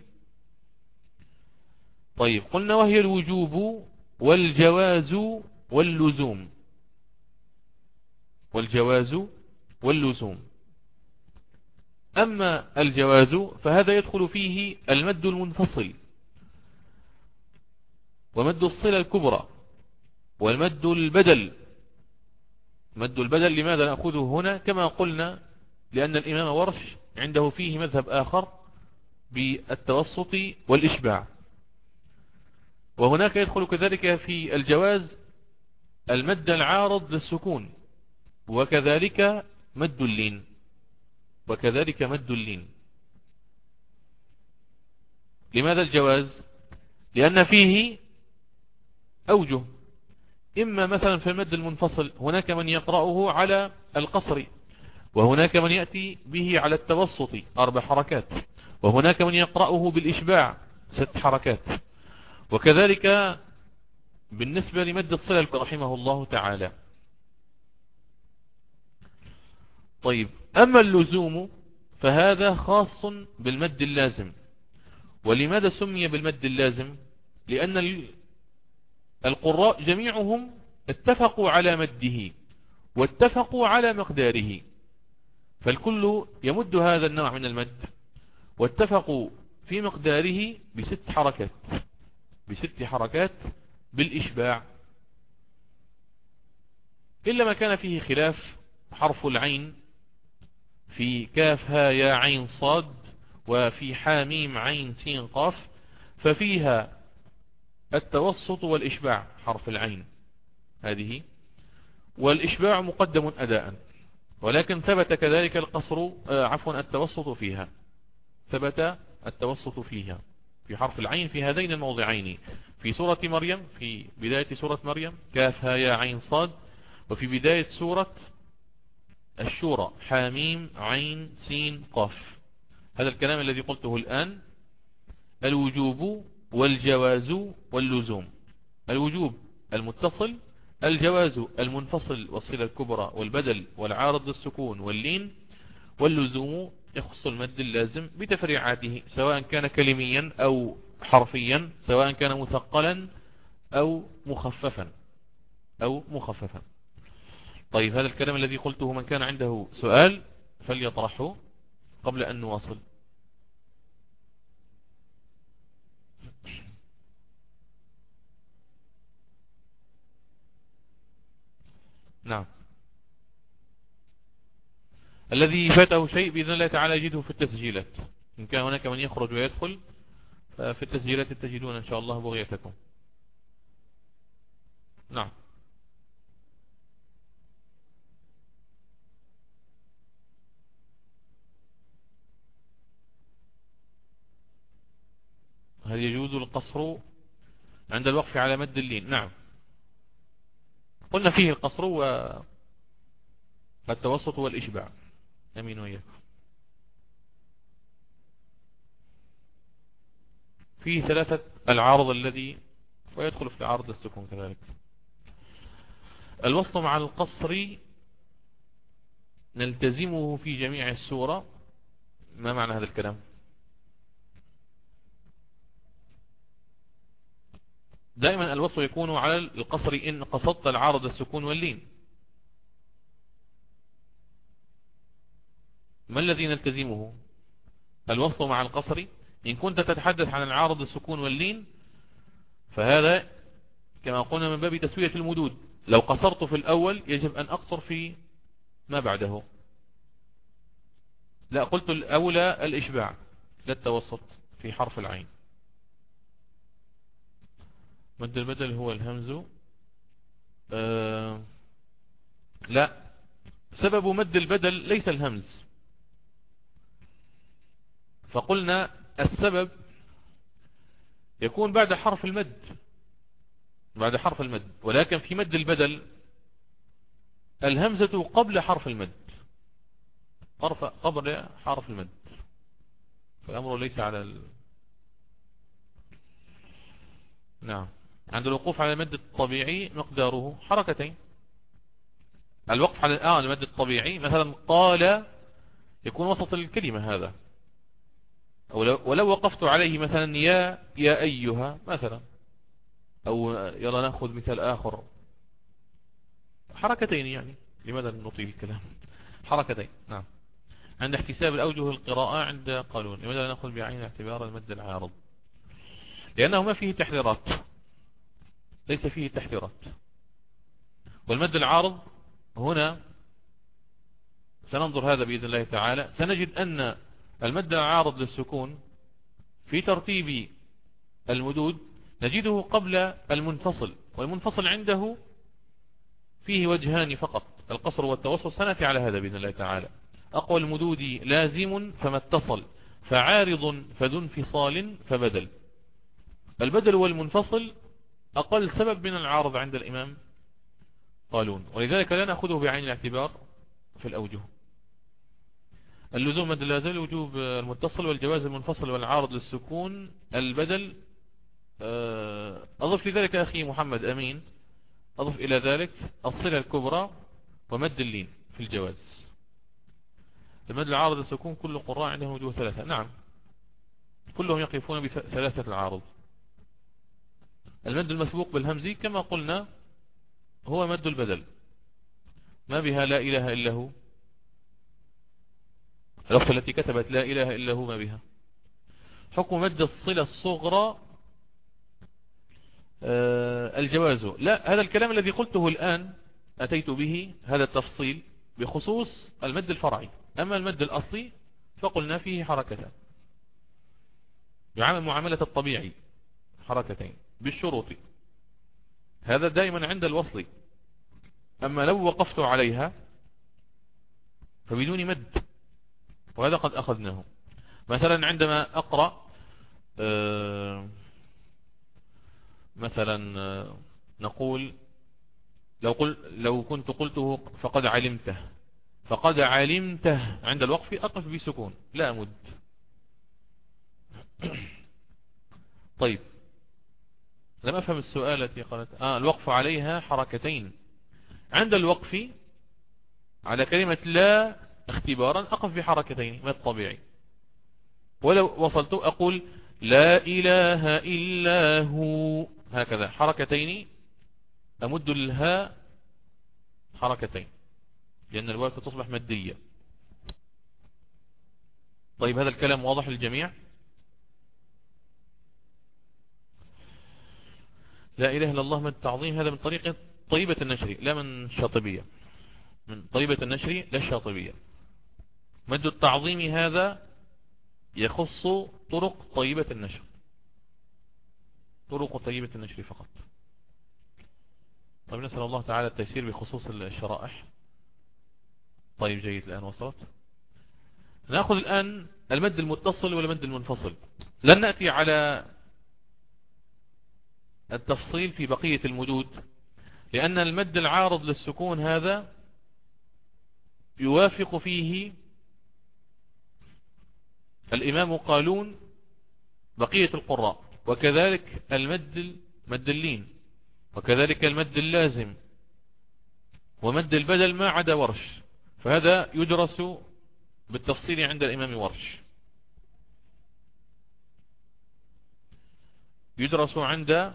طيب، قلنا وهي الوجوب والجواز واللزوم، والجواز واللزوم. أما الجواز فهذا يدخل فيه المد المنفصل، ومد الصلة الكبرى، والمد البدل. مد البدل لماذا نأخذه هنا؟ كما قلنا لأن الإمام ورش عنده فيه مذهب آخر بالتوسط والإشباع. وهناك يدخل كذلك في الجواز المد العارض للسكون، وكذلك مد اللين، وكذلك مد اللين. لماذا الجواز؟ لأن فيه أوجه. إما مثلا في المد المنفصل هناك من يقرأه على القصر، وهناك من يأتي به على التوسط أربع حركات، وهناك من يقرأه بالإشباع ست حركات. وكذلك بالنسبة لمد الصلة رحمه الله تعالى. طيب، أما اللزوم فهذا خاص بالمد اللازم. ولماذا سمي بالمد اللازم؟ لأن القراء جميعهم اتفقوا على مده واتفقوا على مقداره، فالكل يمد هذا النوع من المد، واتفقوا في مقداره بست حركات بست حركات بالإشباع، إلا ما كان فيه خلاف. حرف العين في كاف ها يا عين صاد، وفي حاميم عين سين قاف، ففيها التوسط والإشباع حرف العين هذه، والإشباع مقدم أداء، ولكن ثبت كذلك القصر آه عفوا التوسط فيها، ثبت التوسط فيها في حرف العين في هذين الموضعين، في سورة مريم، في بداية سورة مريم كاف ها يا عين صاد، وفي بداية سورة الشورى حاميم عين سين قاف. هذا الكلام الذي قلته الآن الوجوب والجواز واللزوم. الوجوب المتصل، الجواز المنفصل والصلة الكبرى والبدل والعارض للسكون واللين، واللزوم يخص المد اللازم بتفريعاته سواء كان كلميا أو حرفيا، سواء كان مثقلا أو مخففا أو مخففا. طيب، هذا الكلام الذي قلته من كان عنده سؤال فليطرحه قبل أن نواصل. نعم. الذي فاته شيء بإذن الله تعالى يجده في التسجيلات، إن كان هناك من يخرج ويدخل ففي التسجيلات تجدون إن شاء الله بغيتكم. نعم. هل يجوز القصر عند الوقف على مد اللين؟ نعم، قلنا فيه القصر والتوسط والإشباع. أمين وإياكم. فيه ثلاثة العارض الذي ويدخل في العارض السكون كذلك. الوصل مع القصر نلتزمه في جميع السورة. ما معنى هذا الكلام؟ دائما الوصل يكون على القصر إن قصدت العارض السكون واللين. ما الذي نلتزمه؟ الوصل مع القصر. إن كنت تتحدث عن العارض السكون واللين فهذا كما قلنا من باب تسوية المدود، لو قصرت في الأول يجب أن أقصر في ما بعده. لا، قلت الأولى الإشباع لا التوسط في حرف العين. مد البدل هو الهمز. آه لا، سبب مد البدل ليس الهمز، فقلنا السبب يكون بعد حرف المد بعد حرف المد ولكن في مد البدل الهمزة قبل حرف المد، قبل حرف المد، فالأمر ليس على ال... نعم. عند الوقوف على المد الطبيعي مقداره حركتين. الوقف على الآن المد الطبيعي مثلا قال يكون وسط الكلمة هذا، ولو وقفت عليه مثلا يا يا أيها مثلا، أو يلا نأخذ مثال آخر حركتين، يعني لماذا نطيل الكلام؟ حركتين. نعم. عند احتساب الأوجه القراءة عند قالون لماذا نأخذ بعين اعتبار المد العارض؟ لأنه ما فيه تحذيرات، ليس فيه تحذيرات. والمد العارض هنا سننظر هذا بإذن الله تعالى، سنجد أن المد العارض للسكون في ترتيب المدود نجده قبل المنفصل، والمنفصل عنده فيه وجهان فقط، القصر والتوسط. سنأتي على هذا بإذن الله تعالى. أقوى المدود لازم فما اتصل، فعارض فذو انفصال فبدل. البدل والمنفصل أقل سبب من العارض عند الإمام قالون، ولذلك لا نأخذه بعين الاعتبار في الأوجه. اللزوم مد اللازم، الوجوب المتصل، والجواز المنفصل، والعارض للسكون، البدل. أضف لذلك أخي محمد أمين، أضف إلى ذلك الصلة الكبرى ومد اللين في الجواز. المد العارض للسكون كل قراء عندهم وجوه ثلاثة. نعم، كلهم يقفون بثلاثة العارض. المد المسبوق بالهمزي كما قلنا هو مد البدل، ما بها لا إله إلا هو. الأخت التي كتبت لا إله إلا هو ما بها. حكم مد الصلة الصغرى آه الجواز. لا، هذا الكلام الذي قلته الآن أتيت به هذا التفصيل بخصوص المد الفرعي. أما المد الأصلي فقلنا فيه حركتان، يعامل معاملة الطبيعي، حركتين بالشروط. هذا دائما عند الوصل. أما لو وقفت عليها فبدون مد، وهذا قد أخذناه. مثلا عندما أقرأ آه مثلا آه نقول لو, قل لو كنت قلته فقد علمته، فقد علمته عند الوقف أقف بسكون لا أمد. طيب، لم أفهم السؤال التي قالت. آه الوقف عليها حركتين. عند الوقف على كلمة لا اختبارا أقف بحركتين ما الطبيعي. ولو وصلت أقول لا إله إلا هو، هكذا حركتين، أمد الهاء حركتين لأن الواو ستصبح مادية. طيب، هذا الكلام واضح للجميع؟ لا إله إلا الله مد تعظيم، هذا من طريقة طيبة النشري لا من شاطبية. من طيبة النشري لا الشاطبية. مد التعظيم هذا يخص طرق طيبة النشر، طرق طيبة النشر فقط. طيب، نسأل الله تعالى التيسير بخصوص الشرائح. طيب، جيد، الآن وصلت. نأخذ الآن المد المتصل والمد المنفصل. لن نأتي على التفصيل في بقية المدود، لأن المد العارض للسكون هذا يوافق فيه الإمام قالون بقية القراء، وكذلك المد مد اللين، وكذلك المد اللازم، ومد البدل ما عدا ورش. فهذا يدرس بالتفصيل عند الإمام ورش، يدرس عند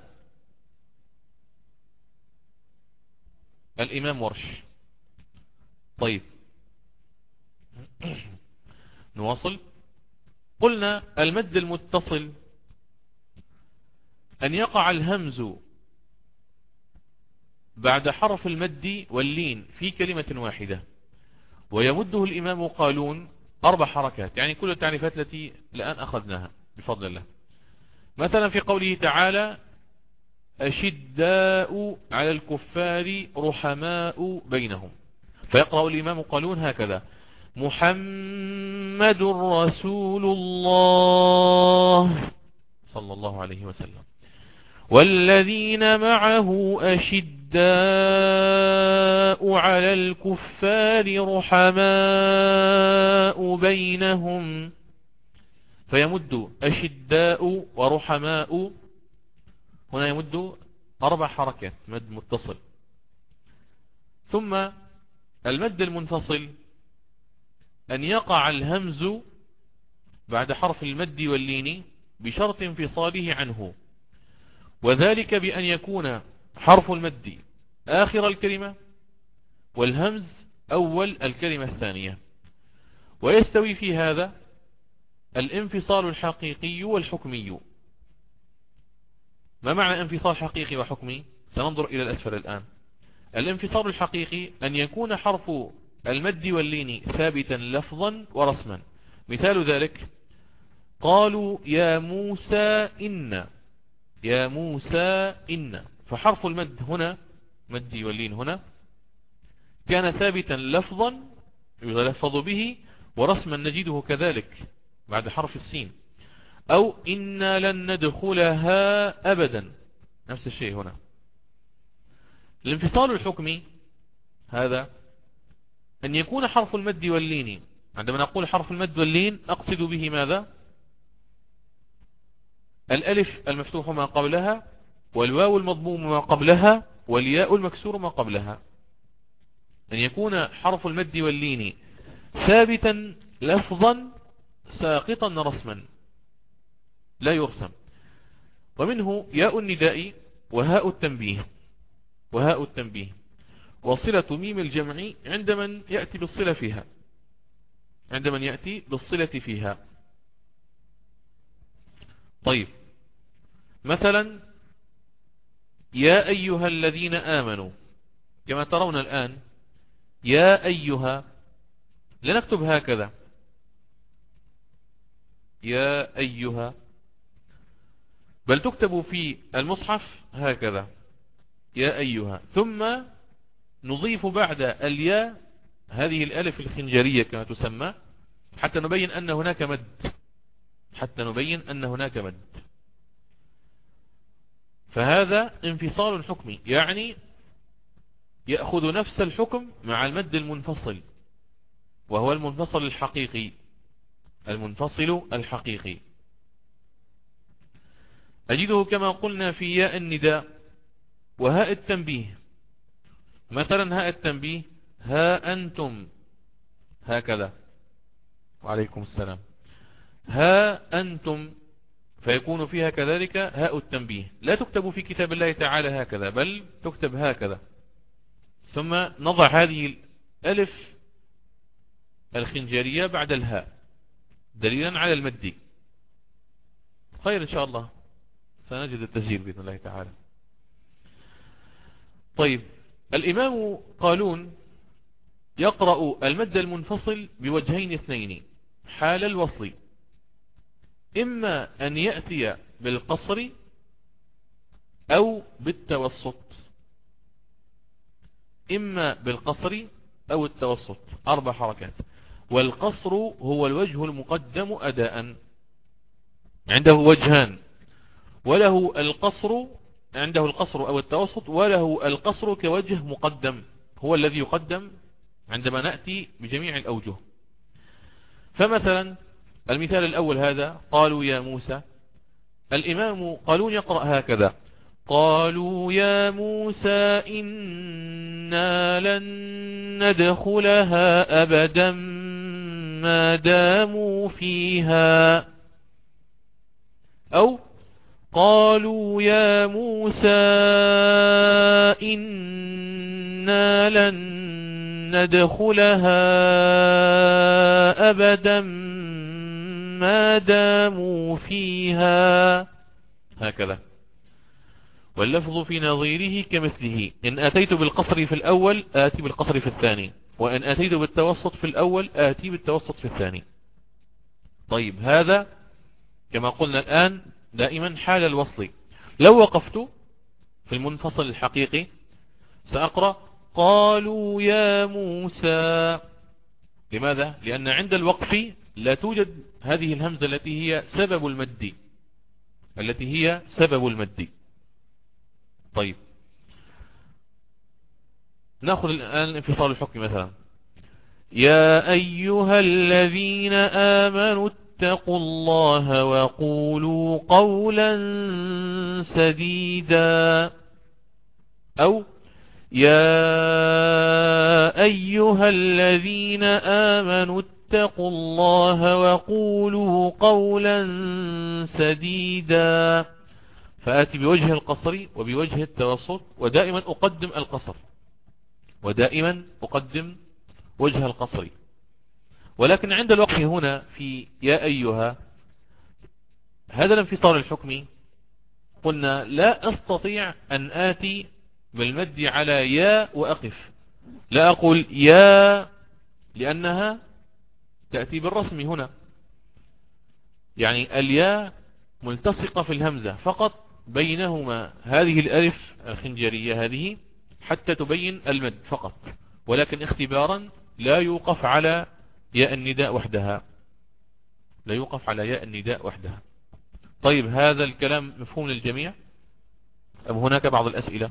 الإمام ورش. طيب، نواصل. قلنا المد المتصل أن يقع الهمز بعد حرف المد واللين في كلمة واحدة، ويمده الإمام قالون أربع حركات، يعني كل التعريفات التي الآن أخذناها بفضل الله. مثلا في قوله تعالى أشداء على الكفار رحماء بينهم، فيقرأ الإمام قالون هكذا: محمد رسول الله صلى الله عليه وسلم، والذين معه أشداء على الكفار رحماء بينهم، فيمد أشداء ورحماء، هنا يمد أربع حركات مد متصل. ثم المد المنفصل أن يقع الهمز بعد حرف المد واللين بشرط انفصاله عنه، وذلك بأن يكون حرف المد آخر الكلمة والهمز أول الكلمة الثانية. ويستوي في هذا الانفصال الحقيقي والحكمي. ما معنى انفصال حقيقي وحكمي؟ سننظر إلى الأسفل الآن. الانفصال الحقيقي أن يكون حرف المد واللين ثابتا لفظا ورسما. مثال ذلك: قالوا يا موسى إن، يا موسى إن، فحرف المد هنا مد واللين هنا كان ثابتا لفظا يلفظ به، ورسما نجده كذلك بعد حرف السين. أو إنا لن ندخلها أبدا، نفس الشيء هنا. الانفصال الحكمي هذا أن يكون حرف المد واللين عندما نقول حرف المد واللين أقصد به ماذا؟ الألف المفتوح ما قبلها، والواو المضموم ما قبلها، والياء المكسور ما قبلها. أن يكون حرف المد واللين ثابتا لفظا ساقطا رسما لا يرسم. ومنه ياء النداء وهاء التنبيه وهاء التنبيه وصلة ميم الجمع عندما يأتي بالصلة فيها عندما يأتي بالصلة فيها. طيب مثلا يا أيها الذين آمنوا، كما ترون الآن يا أيها لا نكتب هكذا يا أيها، بل تكتب في المصحف هكذا يا أيها، ثم نضيف بعد الياء هذه الألف الخنجرية كما تسمى حتى نبين أن هناك مد حتى نبين أن هناك مد. فهذا انفصال حكمي، يعني يأخذ نفس الحكم مع المد المنفصل، وهو المنفصل الحقيقي المنفصل الحقيقي. أجده كما قلنا في ياء النداء وهاء التنبيه. مثلا هاء التنبيه ها أنتم هكذا، وعليكم السلام، ها أنتم، فيكون فيها كذلك هاء التنبيه. لا تكتب في كتاب الله تعالى هكذا، بل تكتب هكذا، ثم نضع هذه الألف الخنجرية بعد الهاء دليلا على المد. خير إن شاء الله، سنجد التسجيل بإذن الله تعالى. طيب الإمام قالون يقرأ المد المنفصل بوجهين اثنين حال الوصل، إما أن يأتي بالقصر أو بالتوسط إما بالقصر أو التوسط، أربع حركات. والقصر هو الوجه المقدم أداء، عنده وجهان، وله القصر عنده القصر أو التوسط، وله القصر كوجه مقدم هو الذي يقدم عندما نأتي بجميع الأوجه. فمثلا المثال الأول هذا قالوا يا موسى، الإمام قالون يقرأ هكذا قالوا يا موسى إنا لن ندخلها أبدا ما داموا فيها، أو قالوا يا موسى إنا لن ندخلها أبدا ما داموا فيها، هكذا. واللفظ في نظيره كمثله، إن أتيت بالقصر في الأول آتي بالقصر في الثاني، وإن أتيت بالتوسط في الأول آتي بالتوسط في الثاني. طيب هذا كما قلنا الآن دائما حال الوصل. لو وقفت في المنفصل الحقيقي سأقرأ قالوا يا موسى. لماذا؟ لأن عند الوقف لا توجد هذه الهمزة التي هي سبب المد التي هي سبب المد. طيب نأخذ الآن انفصال الحكم. مثلا يا أيها الذين آمنوا اتقوا الله وقولوا قولا سديدا، أو يا أيها الذين آمنوا اتقوا الله وقولوا قولا سديدا. فآتي بوجه القصر وبوجه التوسط، ودائما أقدم القصر ودائما أقدم وجه القصر. ولكن عند الوقف هنا في يا أيها هذا الانفصال الحكمي قلنا لا أستطيع أن آتي بالمد على يا وأقف، لا أقول يا لأنها تأتي بالرسم هنا، يعني الياء ملتصقة في الهمزة فقط بينهما هذه الألف الخنجرية هذه حتى تبين المد فقط، ولكن اختبارا لا يوقف على ياء النداء وحدها لا يوقف على ياء النداء وحدها. طيب هذا الكلام مفهوم للجميع أم هناك بعض الأسئلة؟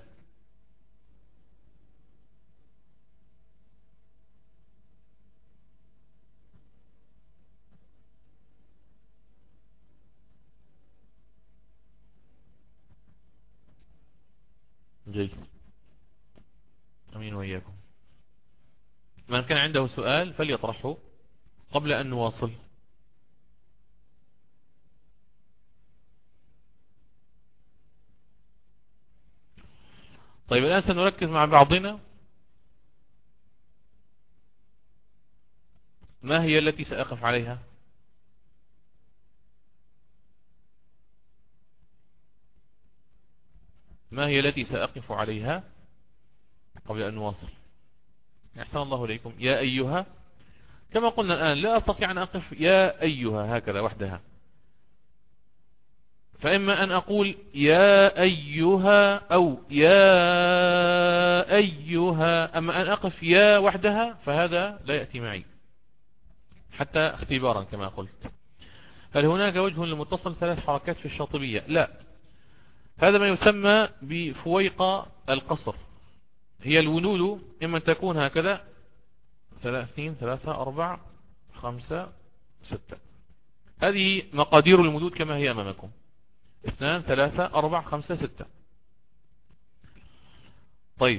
جيد. أمين وإياكم. من كان عنده سؤال فليطرحه قبل أن نواصل. طيب الآن سنركز مع بعضنا. ما هي التي سأقف عليها؟ ما هي التي سأقف عليها قبل أن نواصل؟ أحسن الله إليكم. يا أيها، كما قلنا الآن لا أستطيع أن أقف يا أيها هكذا وحدها، فإما أن أقول يا أيها أو يا أيها، أما أن أقف يا وحدها فهذا لا يأتي معي، حتى اختبارا كما قلت. هل هناك وجه للمتصل ثلاث حركات في الشاطبية؟ لا، هذا ما يسمى بفويق القصر. هي الونود إما أن تكون هكذا ثلاثين ثلاثة أربع خمسة ستة، هذه مقادير المدود كما هي أمامكم، اثنان ثلاثة أربع خمسة ستة. طيب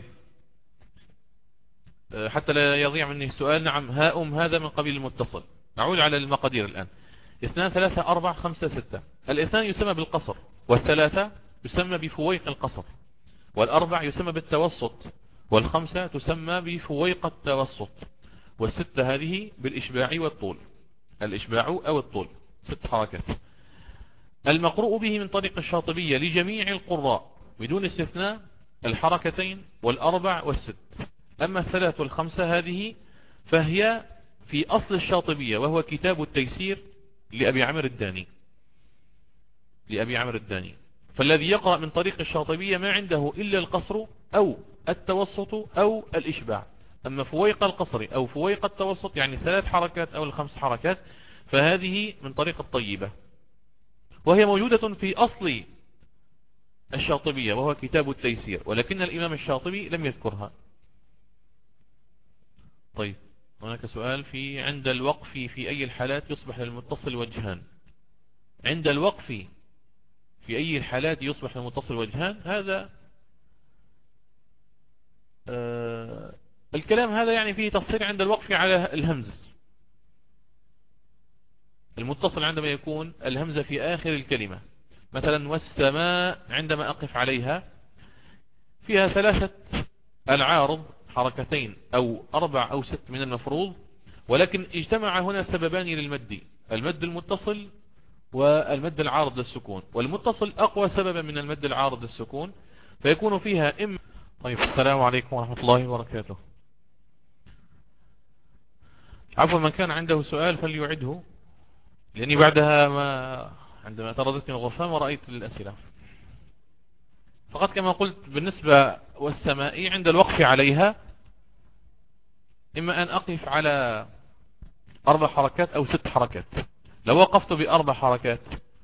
حتى لا يضيع مني السؤال، نعم هاء أم هذا من قبيل المتصل. نعود على المقادير الآن. اثنان ثلاثة أربع خمسة ستة، الاثنان يسمى بالقصر، والثلاثة يسمى بفويق القصر، والأربع يسمى بالتوسط، والخمسة تسمى بفويق التوسط، والستة هذه بالإشباع والطول، الإشباع أو الطول، ست حركات. المقروء به من طريق الشاطبية لجميع القراء بدون استثناء الحركتين والأربع والست. أما الثلاث والخمسة هذه فهي في أصل الشاطبية، وهو كتاب التيسير لأبي عمرو الداني لأبي عمرو الداني فالذي يقرأ من طريق الشاطبية ما عنده إلا القصر أو التوسط أو الإشباع. أما فويق القصر أو فويق التوسط يعني ثلاث حركات أو الخمس حركات فهذه من طريق الطيبة، وهي موجودة في أصل الشاطبية وهو كتاب التيسير، ولكن الإمام الشاطبي لم يذكرها. طيب هناك سؤال في عند الوقف في أي الحالات يصبح للمتصل وجهان؟ عند الوقف في أي الحالات يصبح للمتصل وجهان؟ هذا آه الكلام هذا يعني فيه تفصيل. عند الوقف على الهمز المتصل عندما يكون الهمزة في آخر الكلمة، مثلا والسماء عندما أقف عليها فيها ثلاثة العارض حركتين أو أربع أو ست من المفروض، ولكن اجتمع هنا سببان للمد، المد المتصل والمد العارض للسكون، والمتصل أقوى سببا من المد العارض للسكون فيكون فيها إما. طيب السلام عليكم ورحمة الله وبركاته. عفوا من كان عنده سؤال فليعده، لأني بعدها ما عندما طردتني الغرفة ورأيت الأسئلة. فقط كما قلت بالنسبة والسماء عند الوقف عليها إما أن أقف على أربع حركات أو ست حركات. لو وقفت بأربع حركات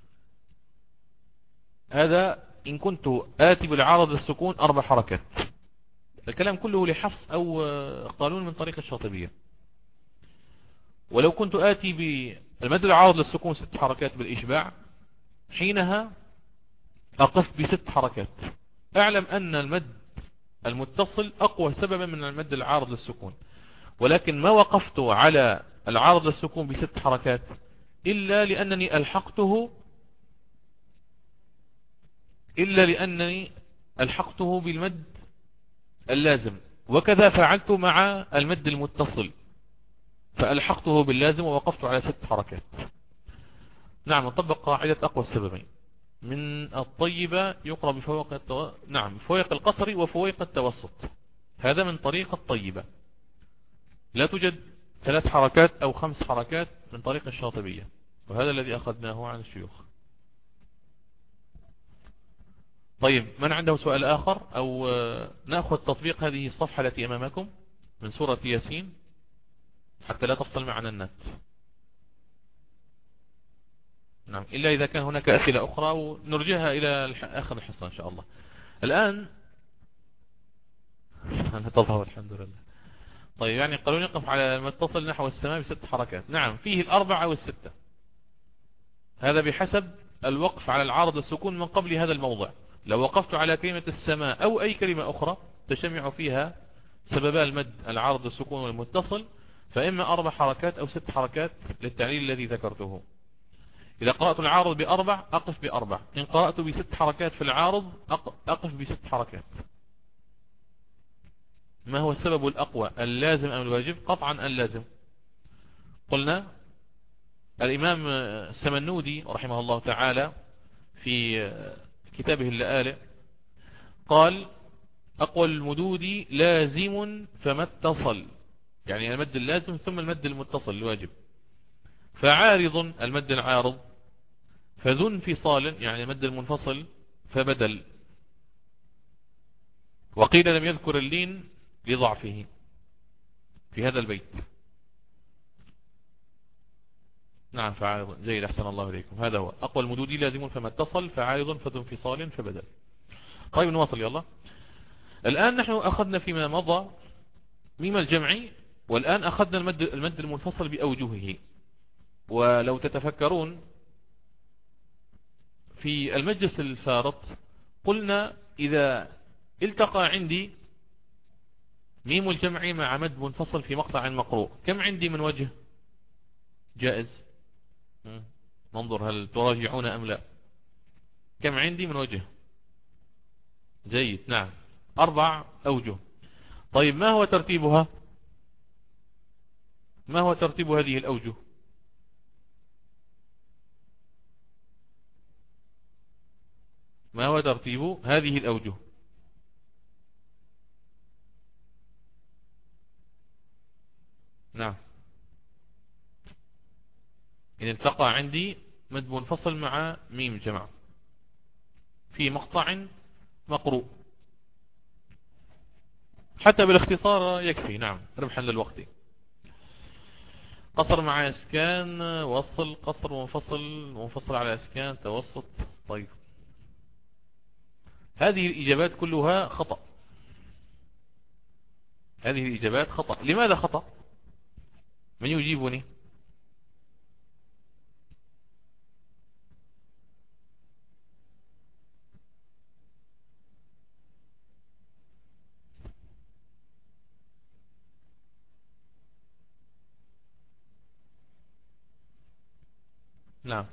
هذا إن كنت آتي بالعارض للسكون أربع حركات، الكلام كله لحفص أو قانون من طريق الشاطبية. ولو كنت آتي بالمد العارض للسكون ست حركات بالإشباع حينها أقف بست حركات. أعلم أن المد المتصل أقوى سببا من المد العارض للسكون، ولكن ما وقفت على العارض للسكون بست حركات إلا لأنني ألحقته إلا لأنني ألحقته بالمد اللازم، وكذا فعلت مع المد المتصل فألحقته باللازم ووقفت على ست حركات. نعم نطبق قاعدة أقوى السببين. من الطيبة يقرأ بفويق التو... نعم فويق القصر وفويق التوسط، هذا من طريق الطيبة. لا توجد ثلاث حركات أو خمس حركات من طريق الشاطبية، وهذا الذي أخذناه عن الشيوخ. طيب من عنده سؤال آخر أو نأخذ تطبيق هذه الصفحة التي أمامكم من سورة ياسين حتى لا تفصل معنا النت. نعم إلا إذا كان هناك أسئلة أخرى ونرجعها إلى آخر الحصة إن شاء الله. الآن أنا تظهر الحمد لله. طيب يعني قالوا نقف على المتصل نحو السماء بست حركات. نعم فيه الأربعة والستة، هذا بحسب الوقف على العارض السكون من قبل هذا الموضع. لو وقفت على كلمة السماء أو أي كلمة أخرى تجتمع فيها سببا المد العارض السكون والمتصل، فإما أربع حركات أو ست حركات للتعليل الذي ذكرته. إذا قرأت العارض بأربع أقف بأربع، إن قرأت بست حركات في العارض أقف بست حركات. ما هو السبب الأقوى، اللازم أم الواجب؟ قطعا اللازم. قلنا الإمام السمنودي رحمه الله تعالى في كتابه اللآلئ قال أقوى المدود لازم فما اتصل، يعني المد اللازم ثم المد المتصل الواجب. فعارض المد العارض، فذو انفصال يعني المد المنفصل فبدل. وقيل لم يذكر اللين لضعفه في هذا البيت. نعم فعارض، جيد أحسن الله إليكم. هذا هو أقوى المدود لازم فما اتصل، فعارض فذو انفصال فبدل. طيب نواصل يلا. الآن نحن أخذنا فيما مضى ميم الجمع، والآن أخذنا المد, المد المنفصل بأوجهه. ولو تتفكرون في المجلس الفارط قلنا إذا التقى عندي ميم الجمع مع مد منفصل في مقطع مقروء كم عندي من وجه جائز؟ ننظر هل تراجعون أم لا. كم عندي من وجه؟ جيد، نعم أربع أوجه. طيب ما هو ترتيبها؟ ما هو ترتيب هذه الأوجه؟ ما هو ترتيب هذه الأوجه؟ نعم، إن التقى عندي مد منفصل مع ميم جمع في مقطع مقروء، حتى بالاختصار يكفي، نعم ربحا للوقت. قصر مع اسكان، وصل، قصر منفصل، منفصل على اسكان، توسط. طيب هذه الإجابات كلها خطأ. هذه الإجابات خطأ. لماذا خطأ؟ من يجيبني؟ نعم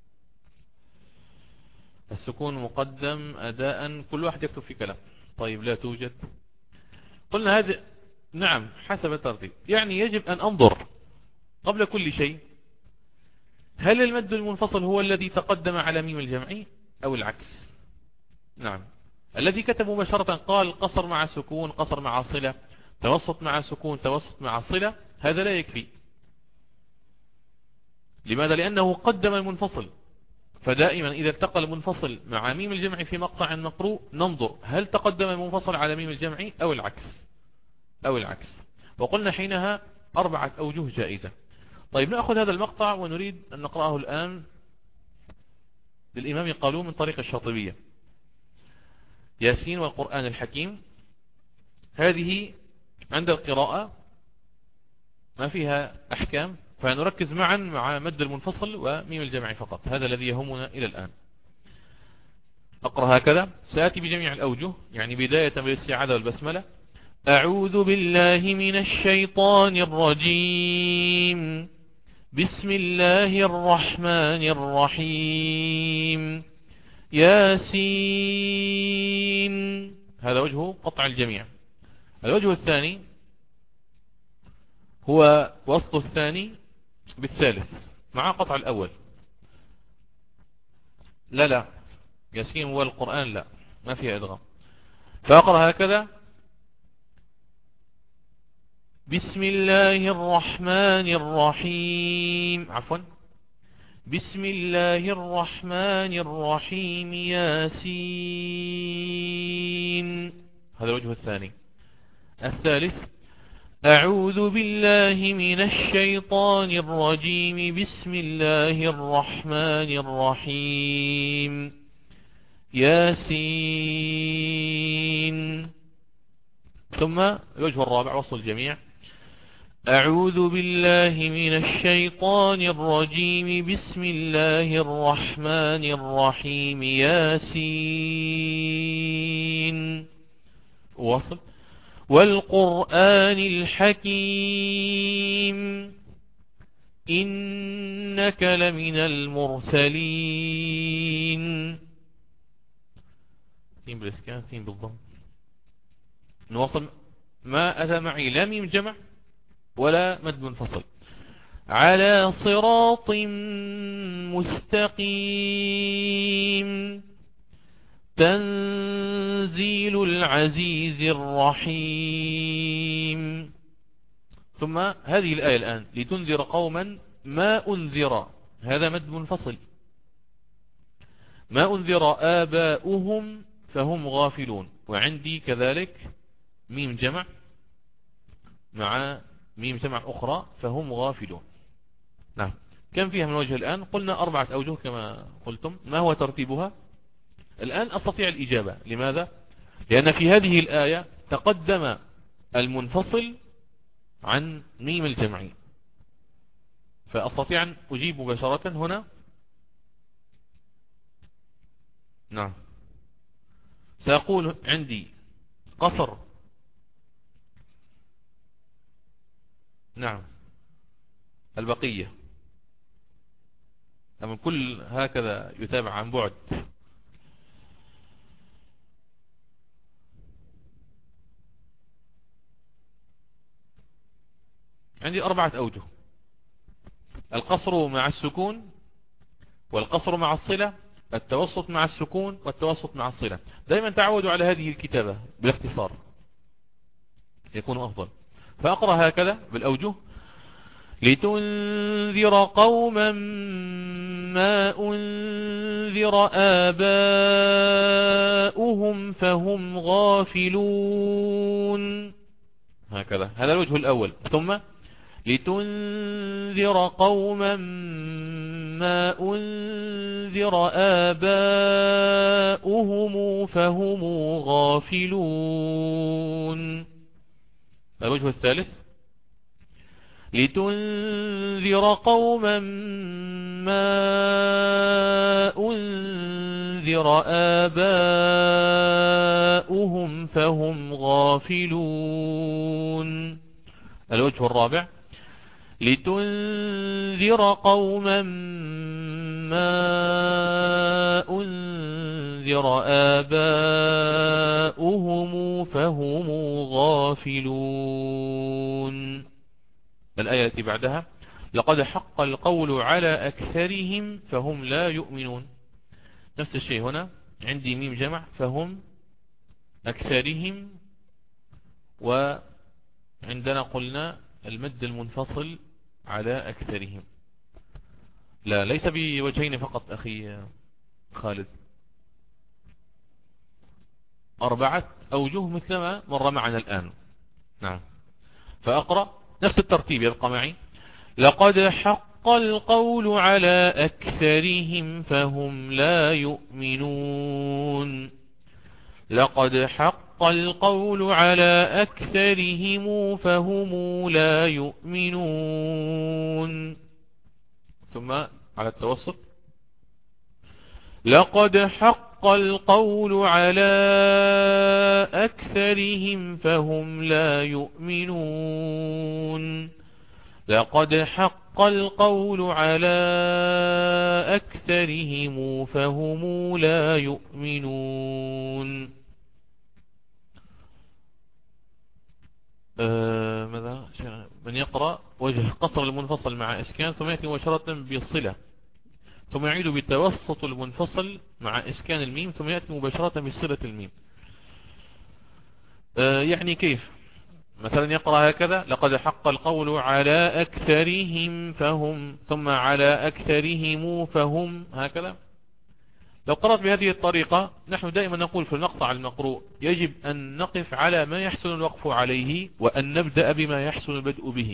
السكون مقدم أداء، كل واحد يكتب في كلام. طيب لا توجد. قلنا هذا نعم حسب الترتيب، يعني يجب أن أنظر قبل كل شيء هل المد المنفصل هو الذي تقدم على ميم الجمع أو العكس. نعم الذي كتب مباشرة قال قصر مع سكون، قصر مع صلة، توسط مع سكون، توسط مع صلة، هذا لا يكفي. لماذا؟ لأنه قدم المنفصل. فدائما إذا التقى المنفصل مع ميم الجمع في مقطع مقروء ننظر هل تقدم المنفصل على ميم الجمع أو العكس أو العكس. وقلنا حينها أربعة أوجه جائزة. طيب نأخذ هذا المقطع ونريد أن نقرأه الآن للإمام قالون من طريق الشاطبية. ياسين والقرآن الحكيم، هذه عند القراءة ما فيها أحكام، فنركز معا مع مد المنفصل وميم الجمع فقط، هذا الذي يهمنا إلى الآن. أقرأ هكذا، سآتي بجميع الأوجه، يعني بداية بالاستعاذة والبسملة. أعوذ بالله من الشيطان الرجيم، بسم الله الرحمن الرحيم، ياسين. هذا وجه قطع الجميع. الوجه الثاني هو وسط الثاني بالثالث مع قطع الأول. لا لا ياسين والقرآن لا، ما فيها إدغام. فأقرأ هكذا، بسم الله الرحمن الرحيم، عفوا بسم الله الرحمن الرحيم، ياسين. هذا الوجه الثاني. الثالث، أعوذ بالله من الشيطان الرجيم، بسم الله الرحمن الرحيم، ياسين. ثم الوجه الرابع وصل الجميع. أعوذ بالله من الشيطان الرجيم. بسم الله الرحمن الرحيم. ياسين. وصل. والقرآن الحكيم إنك لمن المرسلين. سين بالإسكان سين بالضم. نوصل. ما أتى معي لا ميم جمع ولا مد منفصل. على صراط مستقيم تنزيل العزيز الرحيم. ثم هذه الآية الآن لتنذر قوما ما أنذر، هذا مد منفصل. ما أنذر آباؤهم فهم غافلون، وعندي كذلك ميم جمع مع ميم جمع أخرى فهم غافلون. نعم. كم فيها من وجه الآن؟ قلنا أربعة أوجه كما قلتم. ما هو ترتيبها؟ الآن أستطيع الإجابة. لماذا؟ لأن في هذه الآية تقدم المنفصل عن ميم الجمع، فأستطيع أن أجيب مباشرة هنا. نعم. سأقول عندي قصر. نعم. البقية أما كل هكذا يتابع عن بعد. عندي أربعة أوجه: القصر مع السكون، والقصر مع الصلة، التوسط مع السكون، والتوسط مع الصلة. دائما تعودوا على هذه الكتابة بالاختصار يكون أفضل. فأقرأ هكذا بالأوجه: لتنذر قوما ما أنذر آباؤهم فهم غافلون. هكذا، هذا الوجه الأول. ثم لتنذر قوما ما أنذر آباؤهم فهم غافلون. الوجه الثالث: لتنذر قوما ما أنذر آباؤهم فهم غافلون. الوجه الرابع: لتنذر قوما ما أنذر آباؤهم فهم غافلون. الآية التي بعدها: لقد حق القول على أكثرهم فهم لا يؤمنون. نفس الشيء هنا، عندي ميم جمع فهم أكثرهم، وعندنا قلنا المد المنفصل على أكثرهم. لا، ليس بوجهين فقط أخي خالد، أربعة أوجه مثلما مر معنا الآن. نعم. فأقرأ نفس الترتيب يبقى معي: لقد حق القول على أكثرهم فهم لا يؤمنون. لقد حق القول على أكثرهم فهم لا يؤمنون. ثم على التوسط: لقد حق القول على أكثرهم فهم لا يؤمنون. لقد حق القول على أكثرهم فهم لا يؤمنون. آه ماذا من يقرأ وجه قصر المنفصل مع إسكان ثم يأتي مباشرة بالصلة، ثم يعيد بالتوسط المنفصل مع إسكان الميم، ثم يأتي مباشرة بصلة الميم. آه يعني كيف؟ مثلا يقرأ هكذا: لقد حق القول على أكثرهم فهم، ثم على أكثرهم فهم، هكذا. لو قرأت بهذه الطريقة، نحن دائما نقول في المقطع المقروء يجب أن نقف على ما يحسن الوقف عليه، وأن نبدأ بما يحسن البدء به.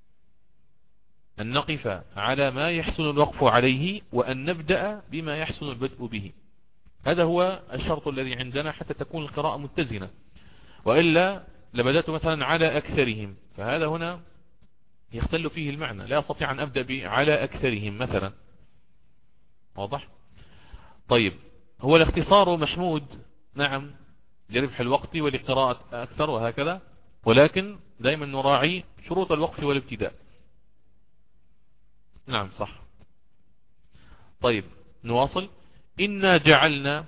أن نقف على ما يحسن الوقف عليه، وأن نبدأ بما يحسن البدء به. هذا هو الشرط الذي عندنا حتى تكون القراءة متزنة، وإلا لبدأت مثلا على أكثرهم، فهذا هنا يختل فيه المعنى، لا أستطيع أن أبدأ ب على أكثرهم مثلا. واضح؟ طيب، هو الاختصار محمود، نعم، لربح الوقت ولقراءة أكثر وهكذا، ولكن دائما نراعي شروط الوقف والابتداء. نعم صح. طيب نواصل. إنا جعلنا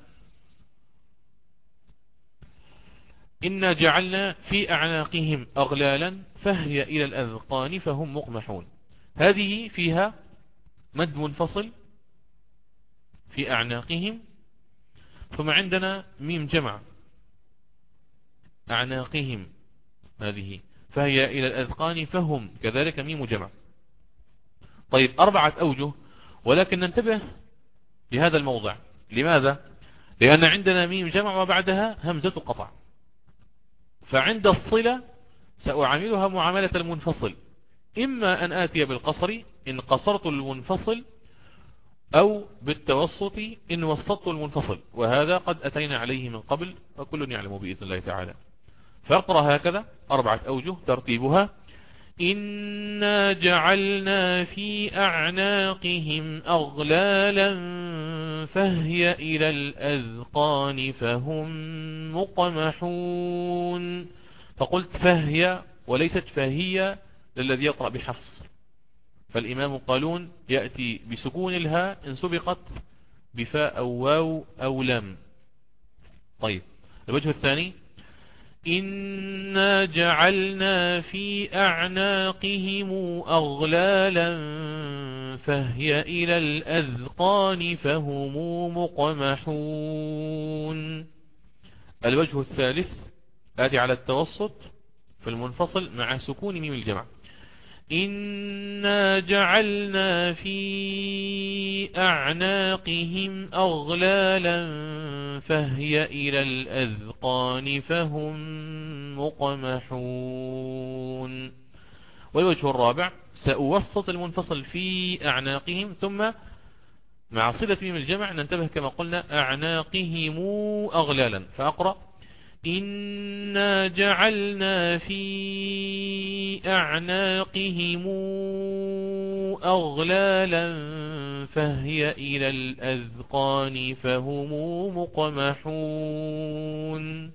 إنا جعلنا في أعناقهم أغلالا فهي إلى الأذقان فهم مقمحون. هذه فيها مد منفصل في أعناقهم، ثم عندنا ميم جمع أعناقهم، هذه فهي إلى الأذقان فهم كذلك ميم جمع. طيب أربعة أوجه، ولكن ننتبه لهذا الموضع. لماذا؟ لأن عندنا ميم جمع وبعدها همزة قطع، فعند الصلة سأعاملها معاملة المنفصل، إما أن آتي بالقصر إن قصرت المنفصل، أو بالتوسط إن وسطت المنفصل، وهذا قد أتينا عليه من قبل وكل يعلم بإذن الله تعالى. فاقرأ هكذا أربعة أوجه ترتيبها: إنا جعلنا في أعناقهم أغلالا فهي إلى الأذقان فهم مقمحون. فقلت فهي وليست فهي للذي يقرأ بحفص، فالإمام قالون يأتي بسكون الهاء إن سبقت بفاء أو واو أو لم. طيب الوجه الثاني: إنا جعلنا في أعناقهم أغلالا فهي إلى الأذقان فهم مقمحون. الوجه الثالث آتي على التوسط في المنفصل مع سكون ميم الجمع: إنا جعلنا في أعناقهم أغلالا فهي إلى الأذقان فهم مقمحون. والوجه الرابع: سأوسط المنفصل في أعناقهم، ثم مع صلة ميم الجمع ننتبه كما قلنا أعناقهم أغلالا، فأقرأ: إنا جعلنا في أعناقهم أغلالا فهي إلى الأذقان فهم مقمحون.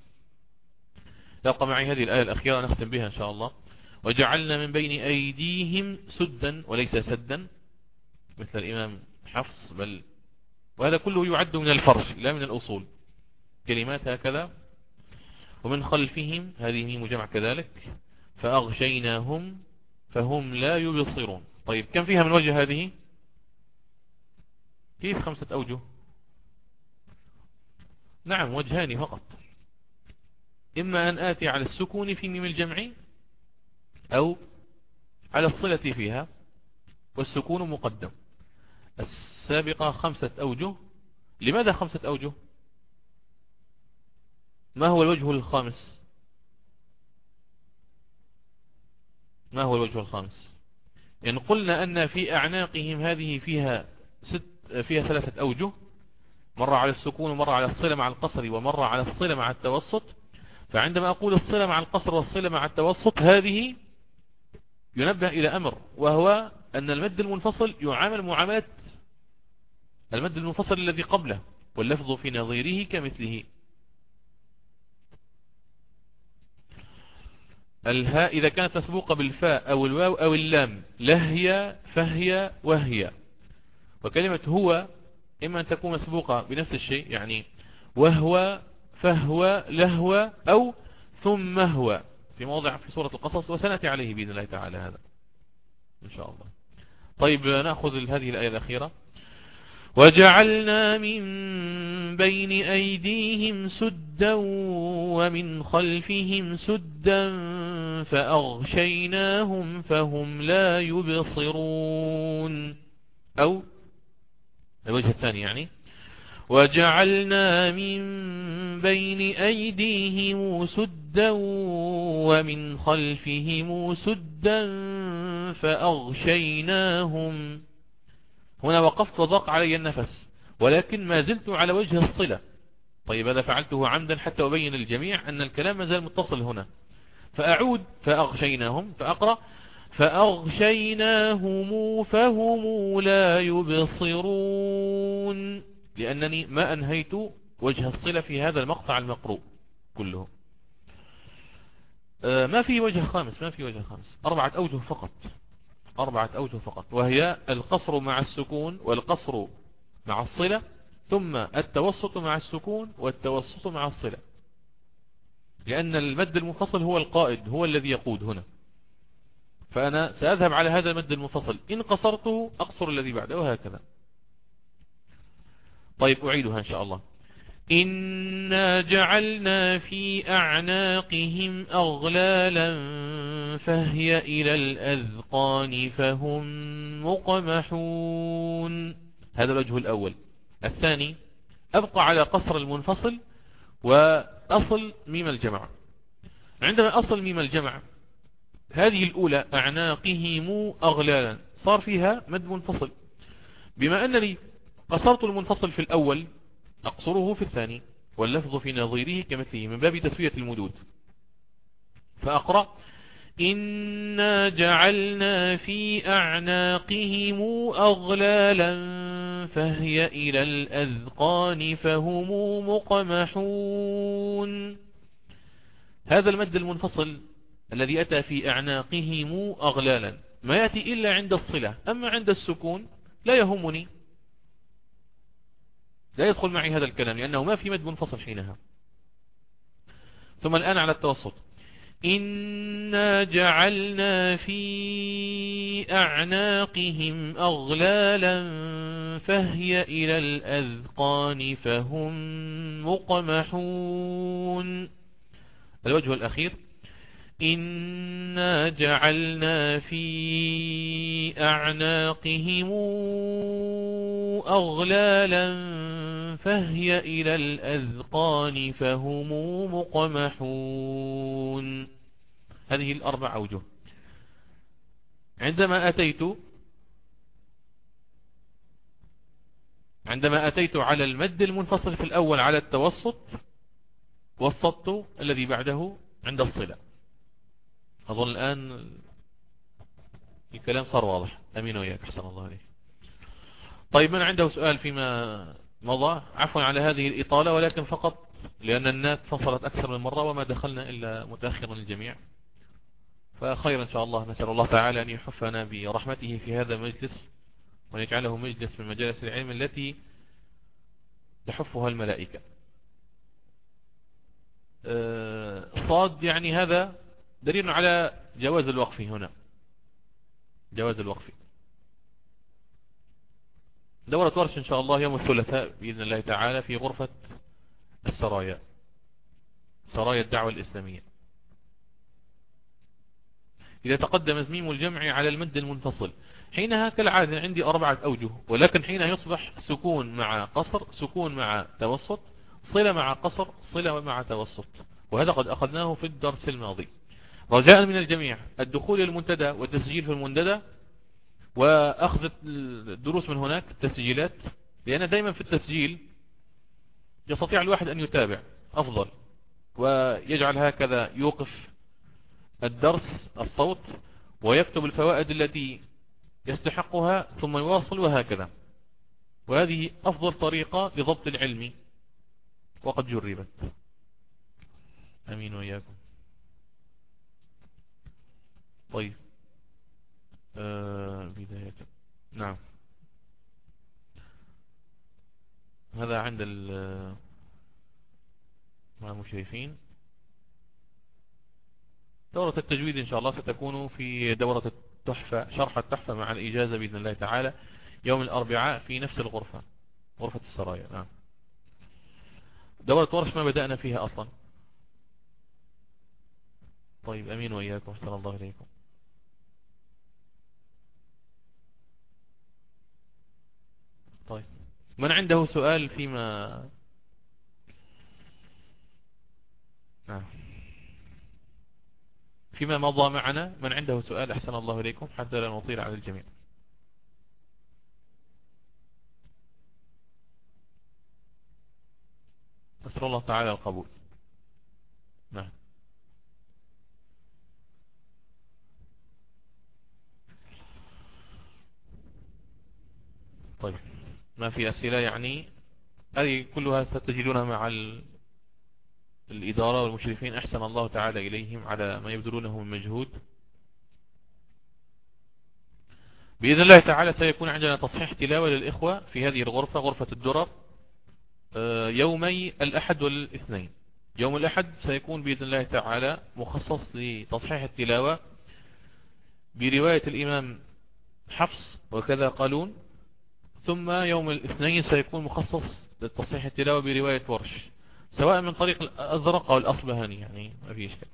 يبقى معي هذه الآية الأخيرة نختم بها إن شاء الله: وجعلنا من بين أيديهم سدا وليس سدا مثل الإمام حفص، بل وهذا كله يعد من الفرش لا من الأصول، كلمات هكذا. ومن خلفهم، هذه ميم جمع كذلك، فأغشيناهم فهم لا يبصرون. طيب كم فيها من وجه هذه؟ كيف خمسة أوجه؟ نعم وجهان فقط، إما أن آتي على السكون في ميم الجمع أو على الصلة فيها والسكون مقدم. السابقة خمسة أوجه. لماذا خمسة أوجه؟ ما هو الوجه الخامس؟ ما هو الوجه الخامس؟ إن قلنا أن في أعناقهم هذه فيها ست فيها ثلاثة أوجه، مرة على السكون ومرة على الصلة مع القصر ومرة على الصلة مع التوسط، فعندما أقول الصلة مع القصر والصلة مع التوسط هذه ينبه إلى أمر، وهو أن المد المنفصل يعامل معاملة المد المنفصل الذي قبله، واللفظ في نظيره كمثله. الهاء إذا كانت مسبوقة بالفاء أو الواو أو اللام لهي فهي وهي. وكلمة هو إما أن تكون مسبوقة بنفس الشيء، يعني وهو فهو لهو، أو ثم هو في موضع في سورة القصص، وسنأتي عليه بإذن الله تعالى هذا إن شاء الله. طيب نأخذ هذه الآية الأخيرة: وجعلنا من بين أيديهم سدا ومن خلفهم سدا فأغشيناهم فهم لا يبصرون. أو الوجه الثاني يعني: وجعلنا من بين أيديهم سدا ومن خلفهم سدا فأغشيناهم. هنا وقفت وضاق علي النفس، ولكن ما زلت على وجه الصلة. طيب هذا فعلته عمدا حتى أبين الجميع أن الكلام ما زال متصل هنا. فأعود: فأغشيناهم، فأقرأ: فأغشيناهم فهم لا يبصرون، لأنني ما أنهيت وجه الصلة في هذا المقطع المقروء كله. آه ما في وجه خامس، ما في وجه خامس، أربعة أوجه فقط، أربعة أوجه فقط، وهي القصر مع السكون، والقصر مع الصلة، ثم التوسط مع السكون، والتوسط مع الصلة، لأن المد المنفصل هو القائد، هو الذي يقود هنا، فأنا سأذهب على هذا المد المنفصل، إن قصرته أقصر الذي بعده، وهكذا. طيب أعيدها إن شاء الله. إنا جعلنا في أعناقهم أغلالا فهي إلى الأذقان فهم مقمحون. هذا الوجه الأول. الثاني، أبقى على قصر المنفصل وأصل ميم الجمع. عندما أصل ميم الجمع هذه الأولى أعناقهم أغلالا صار فيها مد منفصل، بما أنني قصرت المنفصل في الأول أقصره في الثاني، واللفظ في نظيره كمثله من باب تسوية المدود. فأقرأ إنا جعلنا في أعناقهم أغلالا فهي إلى الأذقان فهم مقمحون. هذا المد المنفصل الذي أتى في أعناقهم أغلالا ما يأتي إلا عند الصلة، أما عند السكون لا يهمني، لا يدخل معي هذا الكلام، لأنه ما في مد منفصل حينها. ثم الآن على التوسط. إنا جعلنا في أعناقهم أغلالا فهي إلى الأذقان فهم مقمحون. الوجه الأخير إنا جعلنا في أعناقهم أغلالا فهي إلى الأذقان فهم مقمحون. هذه الأربع أوجه. عندما أتيت عندما أتيت على المد المنفصل في الأول على التوسط، وسطت الذي بعده عند الصلة. أظن الآن الكلام صار واضح. أمين وياك، أحسن الله عليك. طيب، من عنده سؤال فيما مضى؟ عفوا على هذه الإطالة، ولكن فقط لأن النات فصلت أكثر من مرة وما دخلنا إلا متأخرا الجميع، فخير إن شاء الله. نسأل الله تعالى أن يحفنا برحمته في هذا المجلس، وأن يجعله مجلس من مجالس العلم التي تحفها الملائكة. صاد يعني هذا دليل على جواز الوقف هنا، جواز الوقف. دورة ورش إن شاء الله يوم الثلاثاء بإذن الله تعالى في غرفة السرايا، سرايا الدعوة الإسلامية. إذا تقدم ميم الجمع على المد المنفصل حينها كالعادة عندي أربعة أوجه، ولكن حينها يصبح سكون مع قصر، سكون مع توسط، صلة مع قصر، صلة مع توسط، وهذا قد أخذناه في الدرس الماضي. رجاء من الجميع الدخول المنتدى والتسجيل في المنتدى وأخذ الدروس من هناك، التسجيلات، لأن دائما في التسجيل يستطيع الواحد أن يتابع أفضل، ويجعل هكذا يوقف الدرس الصوت ويكتب الفوائد التي يستحقها ثم يواصل، وهكذا. وهذه أفضل طريقة لضبط العلم وقد جربت. أمين وإياكم. طيب، آه بداية نعم، هذا عند المشرفين. دورة التجويد إن شاء الله ستكون في دورة التحفة، شرح التحفة مع الإجازة بإذن الله تعالى يوم الأربعاء في نفس الغرفة، غرفة السرايا. نعم. دورة ورش ما بدأنا فيها أصلا. طيب، أمين وإياكم، أحسن الله إليكم. طيب، من عنده سؤال فيما نعم فيما مضى معنا؟ من عنده سؤال؟ أحسن الله إليكم، حتى لا نطيل على الجميع. نسأل الله تعالى القبول. نعم. طيب ما في أسئلة يعني؟ هذه كلها ستجدونها مع ال... الإدارة والمشرفين، أحسن الله تعالى إليهم على ما يبذلونه من مجهود. بإذن الله تعالى سيكون عندنا تصحيح تلاوة للإخوة في هذه الغرفة، غرفة الدرر، يومي الأحد والاثنين. يوم الأحد سيكون بإذن الله تعالى مخصص لتصحيح التلاوة برواية الإمام حفص وكذا قالون، ثم يوم الاثنين سيكون مخصص لتصحيح التلاوة برواية ورش، سواء من طريق الأزرق أو الأصبهاني، يعني ما في إشكال.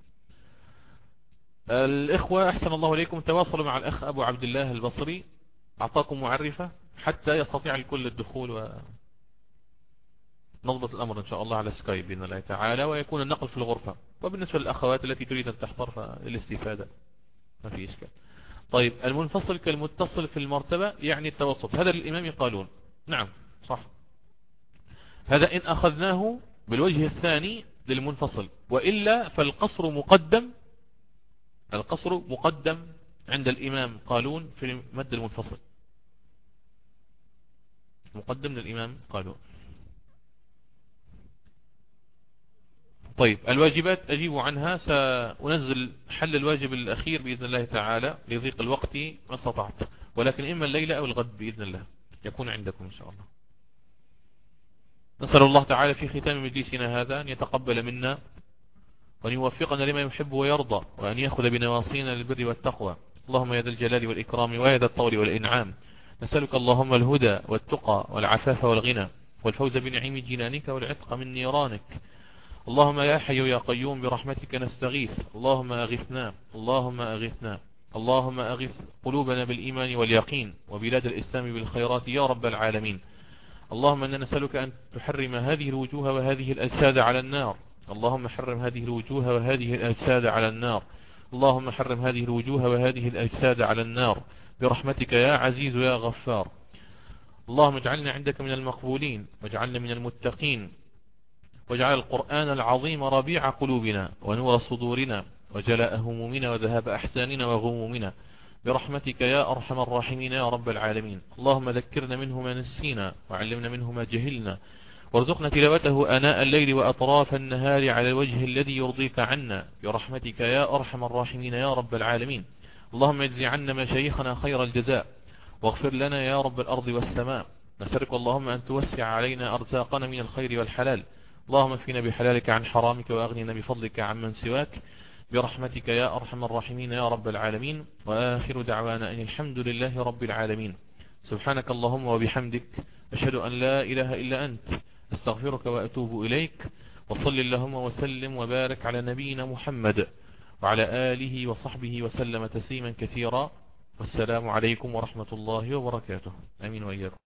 الإخوة أحسن الله إليكم تواصلوا مع الأخ أبو عبد الله البصري، أعطاكم معرفة حتى يستطيع الكل الدخول، ونضبط الأمر إن شاء الله على سكايب بإذن الله تعالى، ويكون النقل في الغرفة. وبالنسبة للأخوات التي تريد أن تحضر فالاستفادة ما في إشكال. طيب المنفصل كالمتصل في المرتبة يعني التوسط، هذا للإمام يقالون. نعم صح، هذا إن أخذناه بالوجه الثاني للمنفصل، وإلا فالقصر مقدم، القصر مقدم عند الإمام قالون في المد المنفصل، مقدم للإمام قالون. طيب الواجبات أجيب عنها، سأنزل حل الواجب الأخير بإذن الله تعالى لضيق الوقت ما استطعت، ولكن إما الليلة أو الغد بإذن الله يكون عندكم إن شاء الله. نسأل الله تعالى في ختام مجلسنا هذا أن يتقبل منا وأن يوفقنا لما يحب ويرضى، وأن يأخذ بنواصينا للبر والتقوى. اللهم يا ذا الجلال والإكرام ويا ذا الطول والإنعام، نسألك اللهم الهدى والتقى والعفاف والغنى والفوز بنعيم جنانك والعتق من نيرانك. اللهم يا حي يا قيوم برحمتك نستغيث، اللهم أغثنا، اللهم أغثنا، اللهم أغث قلوبنا بالإيمان واليقين وبلاد الإسلام بالخيرات يا رب العالمين. اللهم أننا نسألك أن تحرم هذه الوجوه وهذه الأجساد على النار، اللهم حرم هذه الوجوه وهذه الأجساد على النار، اللهم حرم هذه الوجوه وهذه الأجساد على النار برحمتك يا عزيز يا غفار. اللهم اجعلنا عندك من المقبولين، واجعلنا من المتقين، واجعل القرآن العظيم ربيع قلوبنا ونور صدورنا وجلاء همومنا وذهاب أحزاننا وغمومنا برحمتك يا أرحم الراحمين يا رب العالمين. اللهم ذكرنا منه ما نسينا وعلمنا منه ما جهلنا، وارزقنا تلاوته آناء الليل وأطراف النهار على الوجه الذي يرضيك عنا برحمتك يا أرحم الراحمين يا رب العالمين. اللهم اجزي عنا مشايخنا خير الجزاء، واغفر لنا يا رب الأرض والسماء. نسألك اللهم أن توسع علينا أرزاقنا من الخير والحلال، اللهم اكفنا بحلالك عن حرامك وأغننا بفضلك عمن سواك برحمتك يا أرحم الراحمين يا رب العالمين. وآخر دعوانا أن الحمد لله رب العالمين. سبحانك اللهم وبحمدك، أشهد أن لا إله إلا أنت، استغفرك وأتوب إليك. وصل اللهم وسلم وبارك على نبينا محمد وعلى آله وصحبه وسلم تسليما كثيرا. والسلام عليكم ورحمة الله وبركاته. أمين وإياكم.